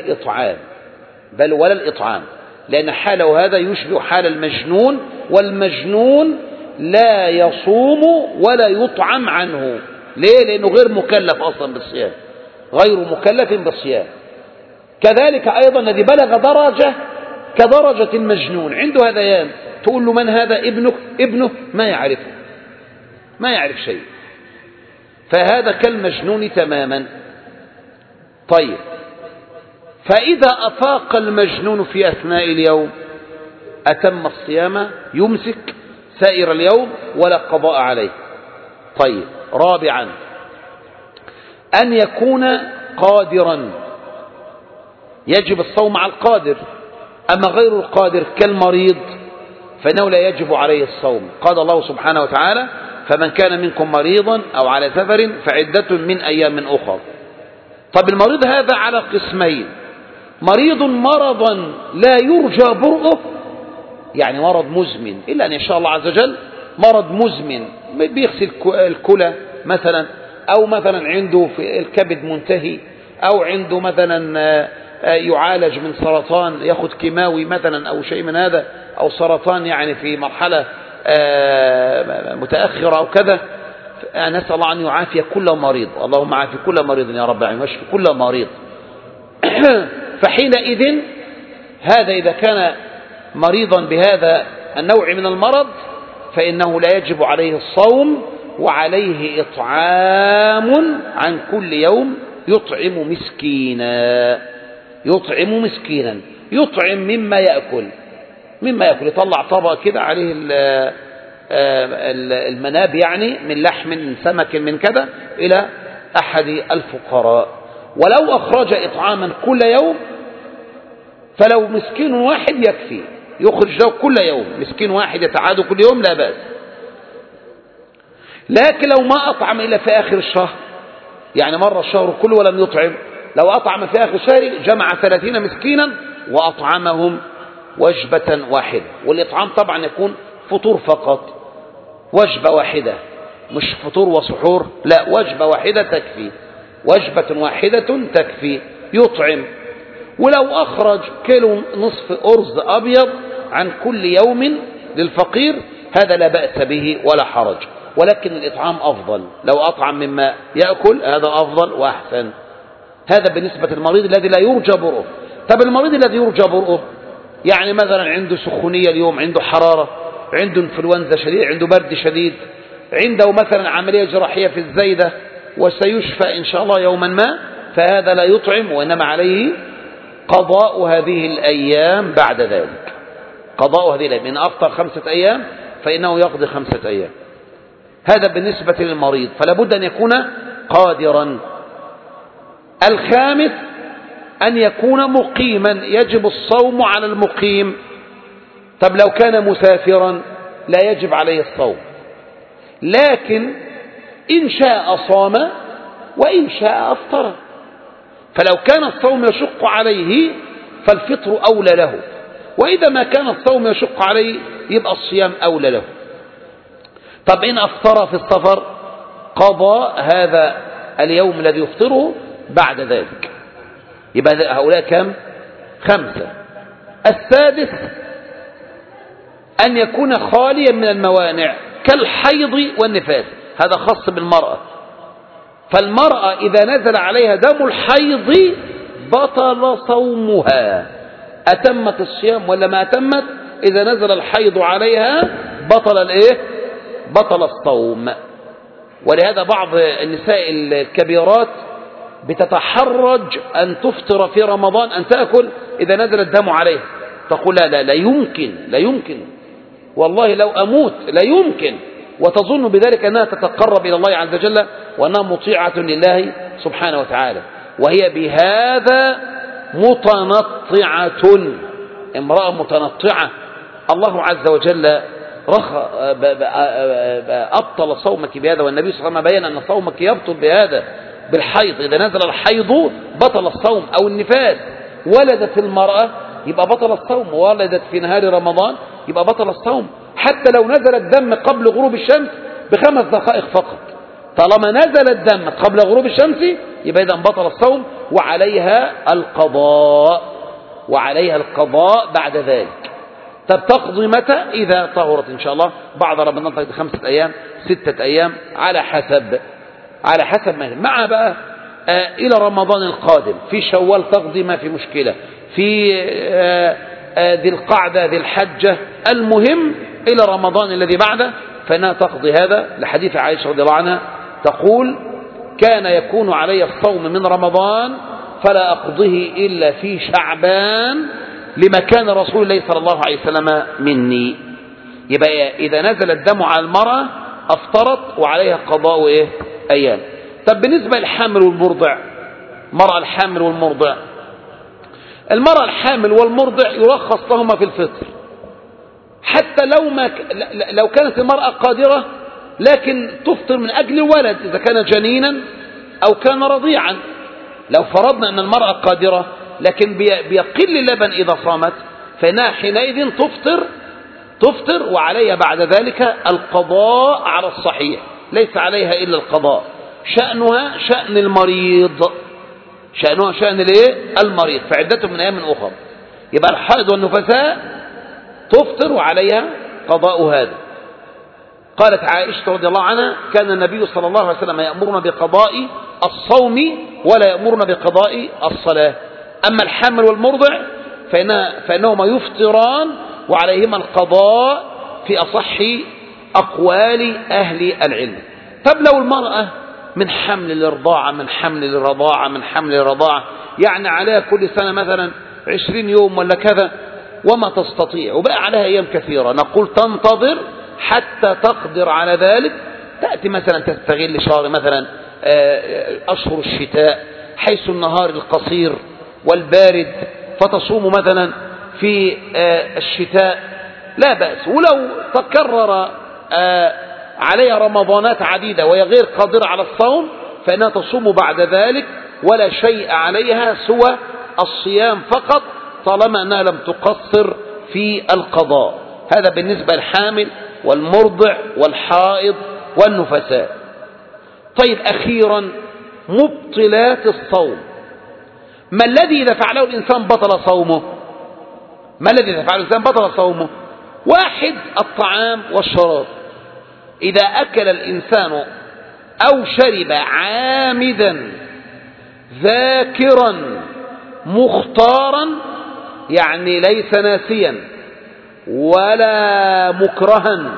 ولا الإطعام، لأن حاله هذا يشبه حال المجنون، والمجنون لا يصوم ولا يطعم عنه. ليه؟ لأنه غير مكلف أصلا بالصيام، غير مكلف بالصيام. كذلك أيضا الذي بلغ درجة كدرجة المجنون عنده هذيان، تقول له من هذا؟ ابنه ما يعرفه، ما يعرف شيء، فهذا كالمجنون تماما. طيب، فإذا أفاق المجنون في أثناء اليوم أتم الصيام، يمسك سائر اليوم ولا قضاء عليه. طيب، رابعا أن يكون قادرا، يجب الصوم على القادر. أما غير القادر كالمريض فإنه لا يجب عليه الصوم. قال الله سبحانه وتعالى: فمن كان منكم مريضا أو على سفر فعدة من أيام أخر. طب المريض هذا على قسمين: مريض مرضا لا يرجى برؤه، يعني مرض مزمن إلا أن يشاء الله عز وجل، مرض مزمن بيغسل الكلى مثلا، أو مثلا عنده في الكبد منتهي، أو عنده مثلا يعالج من سرطان يأخذ كيماوي مثلا أو شيء من هذا، أو سرطان يعني في مرحلة متأخرة أو كذا. نسأل الله أن يعافي كل مريض، اللهم عافي كل مريض يا رب العالمين واشفي كل مريض. فحينئذ هذا إذا كان مريضا بهذا النوع من المرض فإنه لا يجب عليه الصوم، وعليه إطعام عن كل يوم، يطعم مسكينا، يطعم مما يأكل، يطلع طبق كده عليه المناب يعني من لحم من سمك من كذا إلى أحد الفقراء. ولو أخرج إطعاما كل يوم فلو مسكين واحد يكفي، يخرج له كل يوم مسكين واحد يتعاد كل يوم لا بأس. لكن لو ما أطعم إلا في آخر الشهر، يعني مر الشهر كله ولم يطعم، لو أطعم في آخر الشهر جمع 30 مسكينا وأطعمهم وجبة واحدة. والإطعام طبعا يكون فطور فقط، وجبة واحدة، مش فطور وسحور، لا، وجبة واحدة تكفي، وجبة واحدة تكفي يطعم. ولو أخرج كيلو نصف أرز أبيض عن كل يوم للفقير هذا لا بأس به ولا حرج، ولكن الإطعام أفضل، لو أطعم مما يأكل هذا أفضل وأحسن. هذا بالنسبة للمريض الذي لا يرجى برؤه. طب المريض الذي يرجى برؤه، يعني مثلا عنده سخونية اليوم، عنده حرارة، عنده انفلونزا شديد، عنده برد شديد، عنده مثلا عملية جراحية في الزايدة وسيشفى إن شاء الله يوما ما، فهذا لا يطعم، وإنما عليه قضاء هذه الأيام بعد ذلك. قضاء هذه الأيام، إن أفطر 5 أيام فإنه يقضي 5 أيام. هذا بالنسبة للمريض، فلا بد أن يكون قادرا. الخامس أن يكون مقيما، يجب الصوم على المقيم. طب لو كان مسافرا لا يجب عليه الصوم، لكن إن شاء صام وإن شاء أفطر. فلو كان الصوم يشق عليه فالفطر أولى له، وإذا ما كان الصوم يشق عليه يبقى الصيام أولى له. طب إن أفطر في السفر قضى هذا اليوم الذي يفطره بعد ذلك. يبقى هؤلاء كم؟ 5. السادس أن يكون خاليا من الموانع كالحيض والنفاس، هذا خاص بالمرأة. فالمرأة إذا نزل عليها دم الحيض بطل صومها، أتمت الصيام ولا ما أتمت، إذا نزل الحيض عليها بطل الإيه؟ بطل الصوم. ولهذا بعض النساء الكبيرات بتتحرج أن تفطر في رمضان، أن تأكل إذا نزل الدم عليها، تقول لا لا لا يمكن، لا يمكن، والله لو أموت لا يمكن، وتظن بذلك أنها تتقرب إلى الله عز وجل وأنها مطيعة لله سبحانه وتعالى، وهي بهذا متنطعة، امرأة متنطعة. الله عز وجل أبطل صومك بهذا، والنبي صلى الله عليه وسلم بيّن أن صومك يبطل بهذا، بالحيض. إذا نزل الحيض بطل الصوم، أو النفاس. ولدت المرأة يبقى بطل الصوم، ولدت في نهار رمضان يبقى بطل الصوم، حتى لو نزل الدم قبل غروب الشمس ب5 دقائق فقط. طالما نزل الدم قبل غروب الشمس يبقى إذا بطل الصوم، وعليها القضاء، وعليها القضاء بعد ذلك. طب تقضي متى؟ إذا طهرت إن شاء الله. بعد رمضان تقضي 5 أيام 6 أيام على حسب ما مع بقى إلى رمضان القادم. في شوال تقضي ما في مشكلة، في ذي القعدة، ذي الحجة، المهم إلى رمضان الذي بعده فإنها تقضي هذا. لحديث عائشة رضي الله عنها تقول: كان يكون علي الصوم من رمضان فلا أقضيه إلا في شعبان لما كان رسول الله صلى الله عليه وسلم مني. يبقى إذا نزل الدم على المرأة أفطرت وعليها قضاء أيام. طب بالنسبة للحامل والمرضع، المرأة الحامل والمرضع، المرأة الحامل والمرضع يرخص لهما في الفطر، حتى لو كانت المرأة قادرة لكن تفطر من أجل الولد إذا كان جنينا أو كان رضيعا. لو فرضنا أن المرأة قادرة لكن بيقل اللبن إذا صامت فإنها حينئذ تفطر وعليها بعد ذلك القضاء على الصحيح، ليس عليها إلا القضاء. شأنها شأن المريض، شأنها شأن المريض، فعدته من أيام أخرى. يبقى الحائض والنفساء تفطر وعليها قضاء هذا. قالت عائشة رضي الله عنها: كان النبي صلى الله عليه وسلم يأمرنا بقضاء الصوم ولا يأمرنا بقضاء الصلاة. أما الحامل والمرضع فإنهما يفطران وعليهما القضاء في أصح أقوال أهل العلم. طب لو المرأة من حمل لرضاعة، من حمل لرضاعة، من حمل لرضاعة، يعني عليها كل سنة مثلا 20 يوم ولا كذا وما تستطيع وبقى عليها أيام كثيرة، نقول تنتظر حتى تقدر على ذلك. تأتي مثلا تستغل شهر مثلا أشهر الشتاء حيث النهار القصير والبارد، فتصوم مثلا في الشتاء لا بأس. ولو تكرر عليها رمضانات عديدة وهي غير قادرة على الصوم فإنها تصوم بعد ذلك ولا شيء عليها سوى الصيام فقط، طالما أنها لم تقصر في القضاء. هذا بالنسبة للحامل والمرضع والحائض والنفساء. طيب أخيرا مبطلات الصوم. ما الذي إذا فعله الإنسان بطل صومه؟ ما الذي إذا فعله الإنسان بطل صومه؟ واحد، الطعام والشراب. إذا أكل الإنسان أو شرب عامدا ذاكرا مختارا، يعني ليس ناسيا ولا مكرها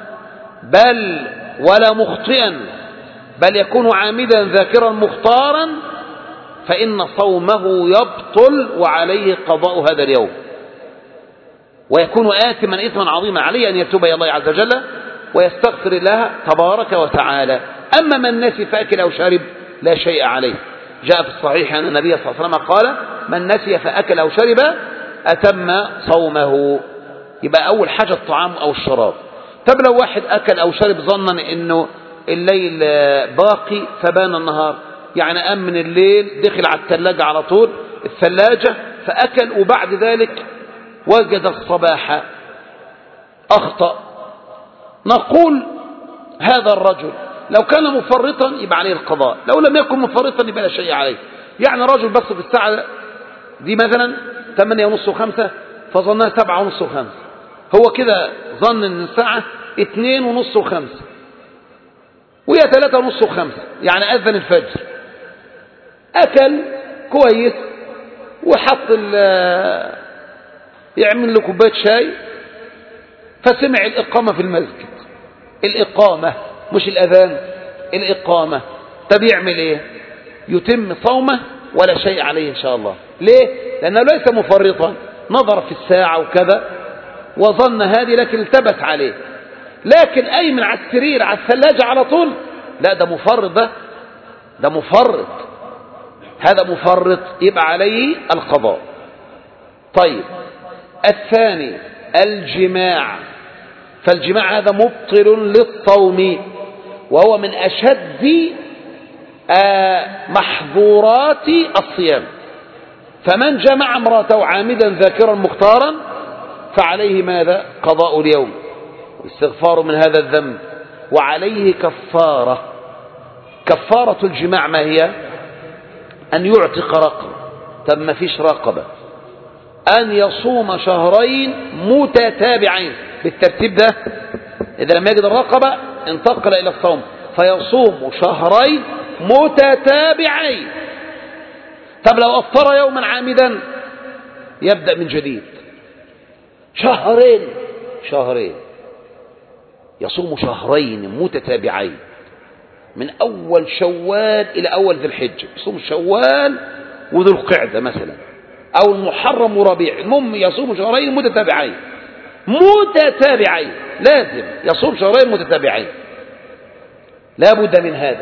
ولا مخطئا، بل يكون عامدا ذاكرا مختارا، فإن صومه يبطل وعليه قضاء هذا اليوم، ويكون آثما إثما عظيما. عليه أن يتوب إلى الله عز وجل ويستغفر الله تبارك وتعالى. أما من نسي فأكل أو شرب لا شيء عليه. جاء في الصحيح أن النبي صلى الله عليه وسلم قال: من نسي فأكل أو شرب أتم صومه. يبقى أول حاجة الطعام أو الشراب. طب لو واحد أكل أو شرب ظنا أنه الليل باقي فبان النهار، يعني قام من الليل دخل على الثلاجة على طول الثلاجة فأكل وبعد ذلك وجد الصباح، أخطأ. نقول هذا الرجل لو كان مفرطا يبقى عليه القضاء، لو لم يكن مفرطا يبقى لا شيء عليه. يعني رجل بس في الساعة دي مثلا 8:30 و5 فظنها 7:30 و5، هو كده ظن ان الساعة 2:30 و5 وهي 3:30 و5، يعني أذن الفجر. أكل كويس وحط يعمل له كوباية شاي، فسمع الإقامة في المسجد. الإقامة مش الأذان، الإقامة. طب يعمل إيه؟ يتم صومه ولا شيء عليه إن شاء الله. ليه؟ لأنه ليس مفرطا، نظر في الساعة وكذا وظن هذه، لكن التبس عليه. لكن أي من على السرير على الثلاجة على طول، لا ده مفرط، ده مفرط، هذا مفرط، يبقى عليه القضاء. طيب الثاني الجماع. فالجماع هذا مبطل للصوم، وهو من أشد محظورات الصيام. فمن جمع امرأته عامدا ذاكرا مختارا فعليه ماذا؟ قضاء اليوم واستغفار من هذا الذنب، وعليه كفارة. كفارة الجماع ما هي؟ أن يعتق رقبة. طب ما فيش رقبة، أن يصوم شهرين متتابعين بالترتيب ده. إذا لم يجد الرقبة انتقل إلى الصوم، فيصوم شهرين متتابعين. طب لو أفطر يوما عامدا يبدأ من جديد، شهرين يصوم شهرين متتابعين من أول شوال إلى أول ذي الحجة. يصوم شوال وذو القعدة مثلا، أو المحرم وربيع، المهم يصوم شهرين متتابعين، لازم يصوم شهرين متتابعين، لا بد من هذا.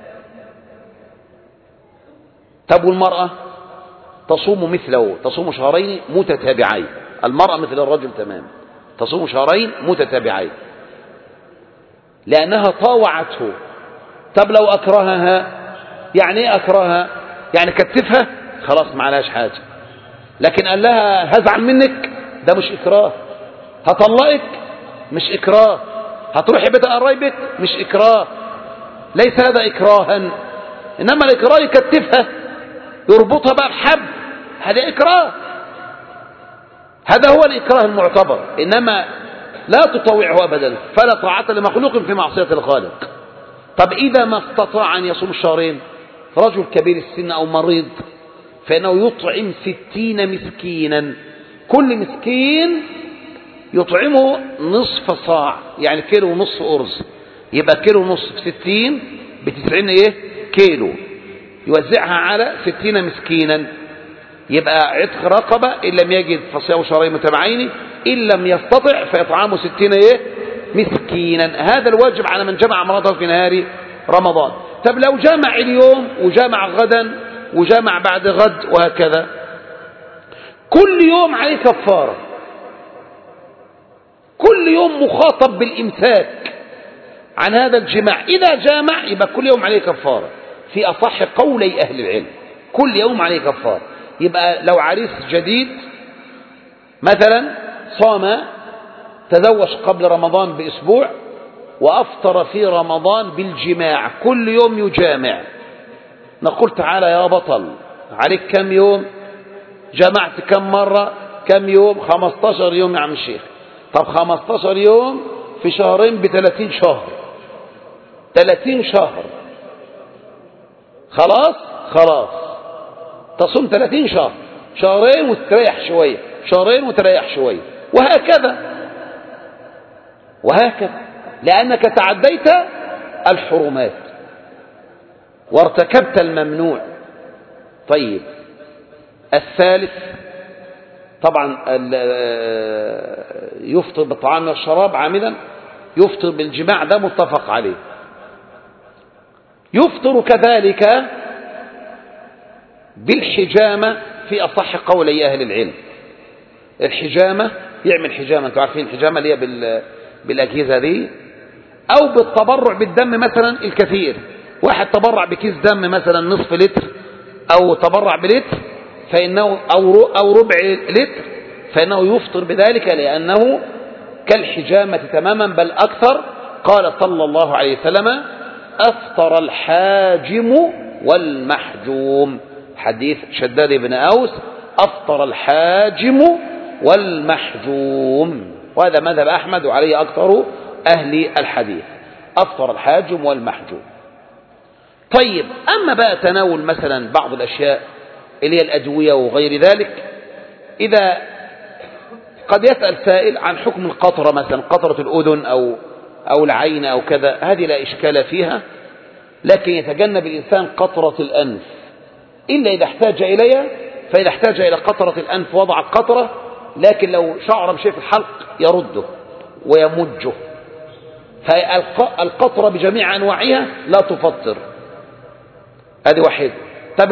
طب والمرأة تصوم مثله، تصوم شهرين متتابعين. المرأة مثل الرجل تمام، تصوم شهرين متتابعين لأنها طاوعته. طب لو أكرهها، يعني إيه أكرهها؟ يعني كتفها خلاص ما عليهاش حاجة، لكن قال لها هزعل منك، ده مش إكراه. هطلقك، مش إكراه. هتروحي بيت قرايبك، مش إكراه. ليس هذا إكراها، إنما الإكراه يكتفها يربطها بقى بحبل، هذا إكراه. هذا هو الإكراه المعتبر، إنما لا تطوعه أبدا، فلا طاعة لمخلوق في معصية الخالق. طب إذا ما استطاع أن يصوم الشهرين، رجل كبير السن أو مريض، فإنه يطعم 60 مسكينا، كل مسكين يطعمه نصف صاع، يعني كيلو ونصف أرز، يبقى كيلو ونصف في 60 ب90 كيلو، يوزعها على 60 مسكينا، يبقى عتق رقبة. إن لم يجد فصيام شهرين متابعين، إن لم يستطع فإطعام 60 مسكينا. هذا الواجب على من جمع امراته في نهار رمضان. طب لو جمع اليوم وجمع غدا وجمع بعد غد وهكذا، كل يوم عليه كفارة، كل يوم مخاطب بالإمساك عن هذا الجماع. إذا جامع يبقى كل يوم عليه كفارة في أصح قولي أهل العلم، كل يوم عليه كفارة. يبقى لو عريس جديد مثلا صام تزوج قبل رمضان بأسبوع وأفطر في رمضان بالجماع، كل يوم يجامع، نقول تعالى يا بطل عليك كم يوم؟ جمعت كم مرة؟ كم يوم؟ 15 يوم يا عم الشيخ. طب 15 يوم في شهرين ب30 شهر، 30 شهر، خلاص تصوم 30 شهر، شهرين وتريح شوية، شهرين وتريح شوية، وهكذا لأنك تعديت الحرمات وارتكبت الممنوع. طيب الثالث طبعا يفطر بالطعام والشراب عامدا، يفطر بالجماع، ده متفق عليه. يفطر كذلك بالحجامة في أصح قولي أهل العلم. الحجامة يعمل حجامة، انتوا عارفين الحجامة اللي هي بالأجهزة دي، أو بالتبرع بالدم مثلا الكثير، واحد تبرع بكيس دم مثلا نصف لتر أو تبرع بلتر فإنه أو ربع لتر، فإنه يفطر بذلك لأنه كالحجامة تماما بل أكثر. قال صلى الله عليه وسلم أفطر الحاجم والمحجوم، حديث شداد بن أوس، أفطر الحاجم والمحجوم، وهذا مذهب أحمد وعليه أكثر أهل الحديث، أفطر الحاجم والمحجوم. طيب أما بقى تناول مثلا بعض الأشياء اللي هي الأدوية وغير ذلك، إذا قد يسأل سائل عن حكم القطرة مثلا، قطرة الأذن أو العين أو كذا، هذه لا إشكال فيها، لكن يتجنب الإنسان قطرة الأنف إلا إذا احتاج إليها، فإذا احتاج إلى قطرة الأنف وضع القطرة، لكن لو شعر بشيء في الحلق يرده ويمجه. فالقطرة بجميع أنواعها لا تفطر، هذه واحدة. طب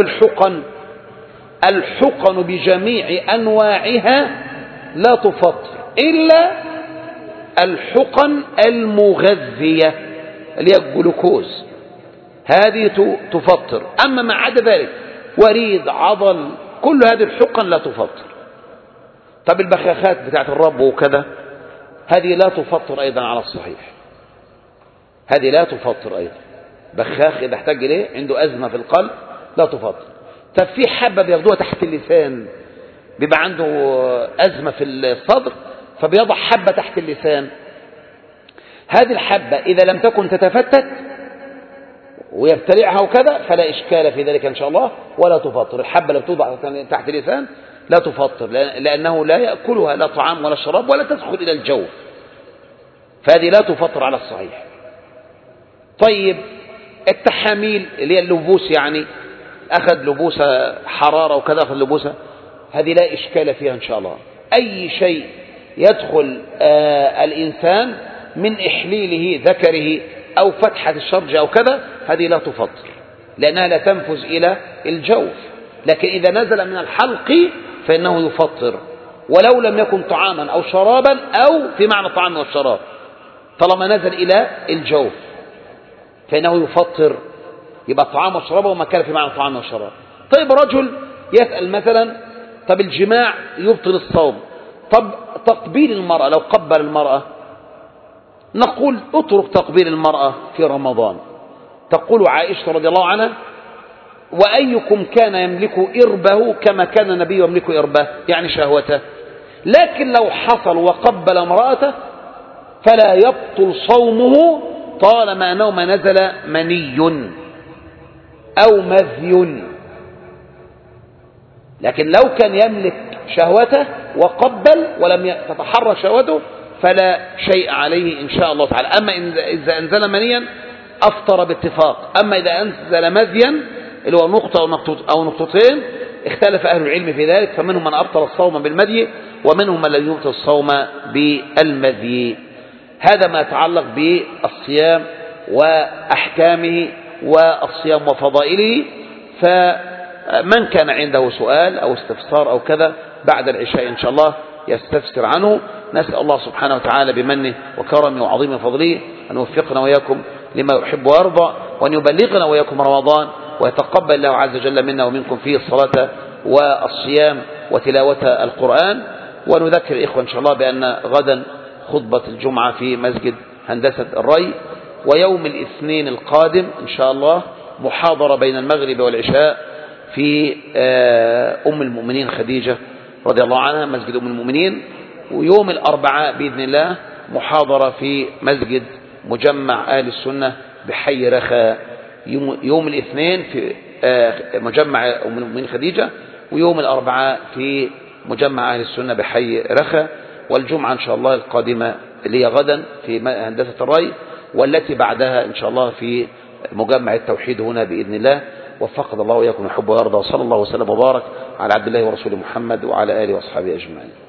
الحقن بجميع أنواعها لا تفطر إلا الحقن المغذية اللي هي الجلوكوز، هذه تفطر. أما ما عدا ذلك وريد عضل كل هذه الحقن لا تفطر. طب البخاخات بتاعت الرب وكذا هذه لا تفطر أيضا على الصحيح، هذه لا تفطر أيضا. بخاخ إذا احتاج إليه عنده أزمة في القلب لا تفطر. طب في حبة بياخدوها تحت اللسان، بيبقى عنده أزمة في الصدر فبيضع حبة تحت اللسان، هذه الحبة إذا لم تكن تتفتت ويبتلعها وكذا فلا إشكال في ذلك إن شاء الله ولا تفطر. الحبة اللي بتوضع تحت اللسان لا تفطر، لأنه لا يأكلها لا طعام ولا شراب ولا تدخل إلى الجوف، فهذه لا تفطر على الصحيح. طيب التحاميل اللي هي اللبوس، يعني أخذ لبوسة حرارة وكذا أخذ لبوسة، هذه لا إشكال فيها إن شاء الله. أي شيء يدخل الإنسان من إحليله ذكره أو فتحة الشرج أو كذا هذه لا تفطر لأنها لا تنفذ إلى الجوف، لكن إذا نزل من الحلق فإنه يفطر ولو لم يكن طعاما أو شرابا أو في معنى الطعام والشراب، طالما نزل إلى الجوف فإنه يفطر، يبقى الطعام والشراب وما كان في معنى الطعام والشراب. طيب رجل يسأل مثلا طب الجماع يبطل الصوم، طب تقبيل المرأة لو قبل المرأة، نقول اترك تقبيل المرأة في رمضان. تقول عائشة رضي الله عنها وأيكم كان يملك إربه كما كان النبي يملك إربه، يعني شهوته، لكن لو حصل وقبل امرأته فلا يبطل صومه طالما أنه ما نزل مني أو مذي. لكن لو كان يملك شهوته وقبل ولم تتحرك شهوته فلا شيء عليه إن شاء الله تعالى. أما إذا أنزل منيا أفطر باتفاق، أما إذا أنزل مذيا اللي هو نقطة أو نقطتين اختلف أهل العلم في ذلك، فمنهم من أبطل الصوم بالمذي ومنهم من لم يبطل الصوم بالمذي. هذا ما يتعلق بالصيام وأحكامه والصيام وفضائله. فمن كان عنده سؤال أو استفسار أو كذا بعد العشاء إن شاء الله يستفسر عنه. نسأل الله سبحانه وتعالى بمنه وكرمه وعظيم فضله أن يوفقنا وإياكم لما يحب ويرضى، وأن يبلغنا وإياكم رمضان، ويتقبل الله عز وجل منا ومنكم فيه الصلاة والصيام وتلاوة القرآن. ونذكر إخوة إن شاء الله بأن غدا خطبة الجمعة في مسجد هندسة الري، ويوم الاثنين القادم إن شاء الله محاضرة بين المغرب والعشاء في أم المؤمنين خديجة رضي الله عنها، مسجد أم المؤمنين. ويوم الأربعاء بإذن الله محاضرة في مسجد مجمع آل السنة بحي رخاء. يوم الاثنين في مجمع أم المؤمنين خديجة، ويوم الأربعاء في مجمع أهل السنة بحي رخاء. والجمعة إن شاء الله القادمة اللي هي غدا في هندسة الري، والتي بعدها إن شاء الله في مجمع التوحيد هنا بإذن الله. وفقنا الله وإياكم يحب ويرضى، وصلى الله وسلم وبارك على عبد الله ورسوله محمد وعلى آله وأصحابه أجمعين.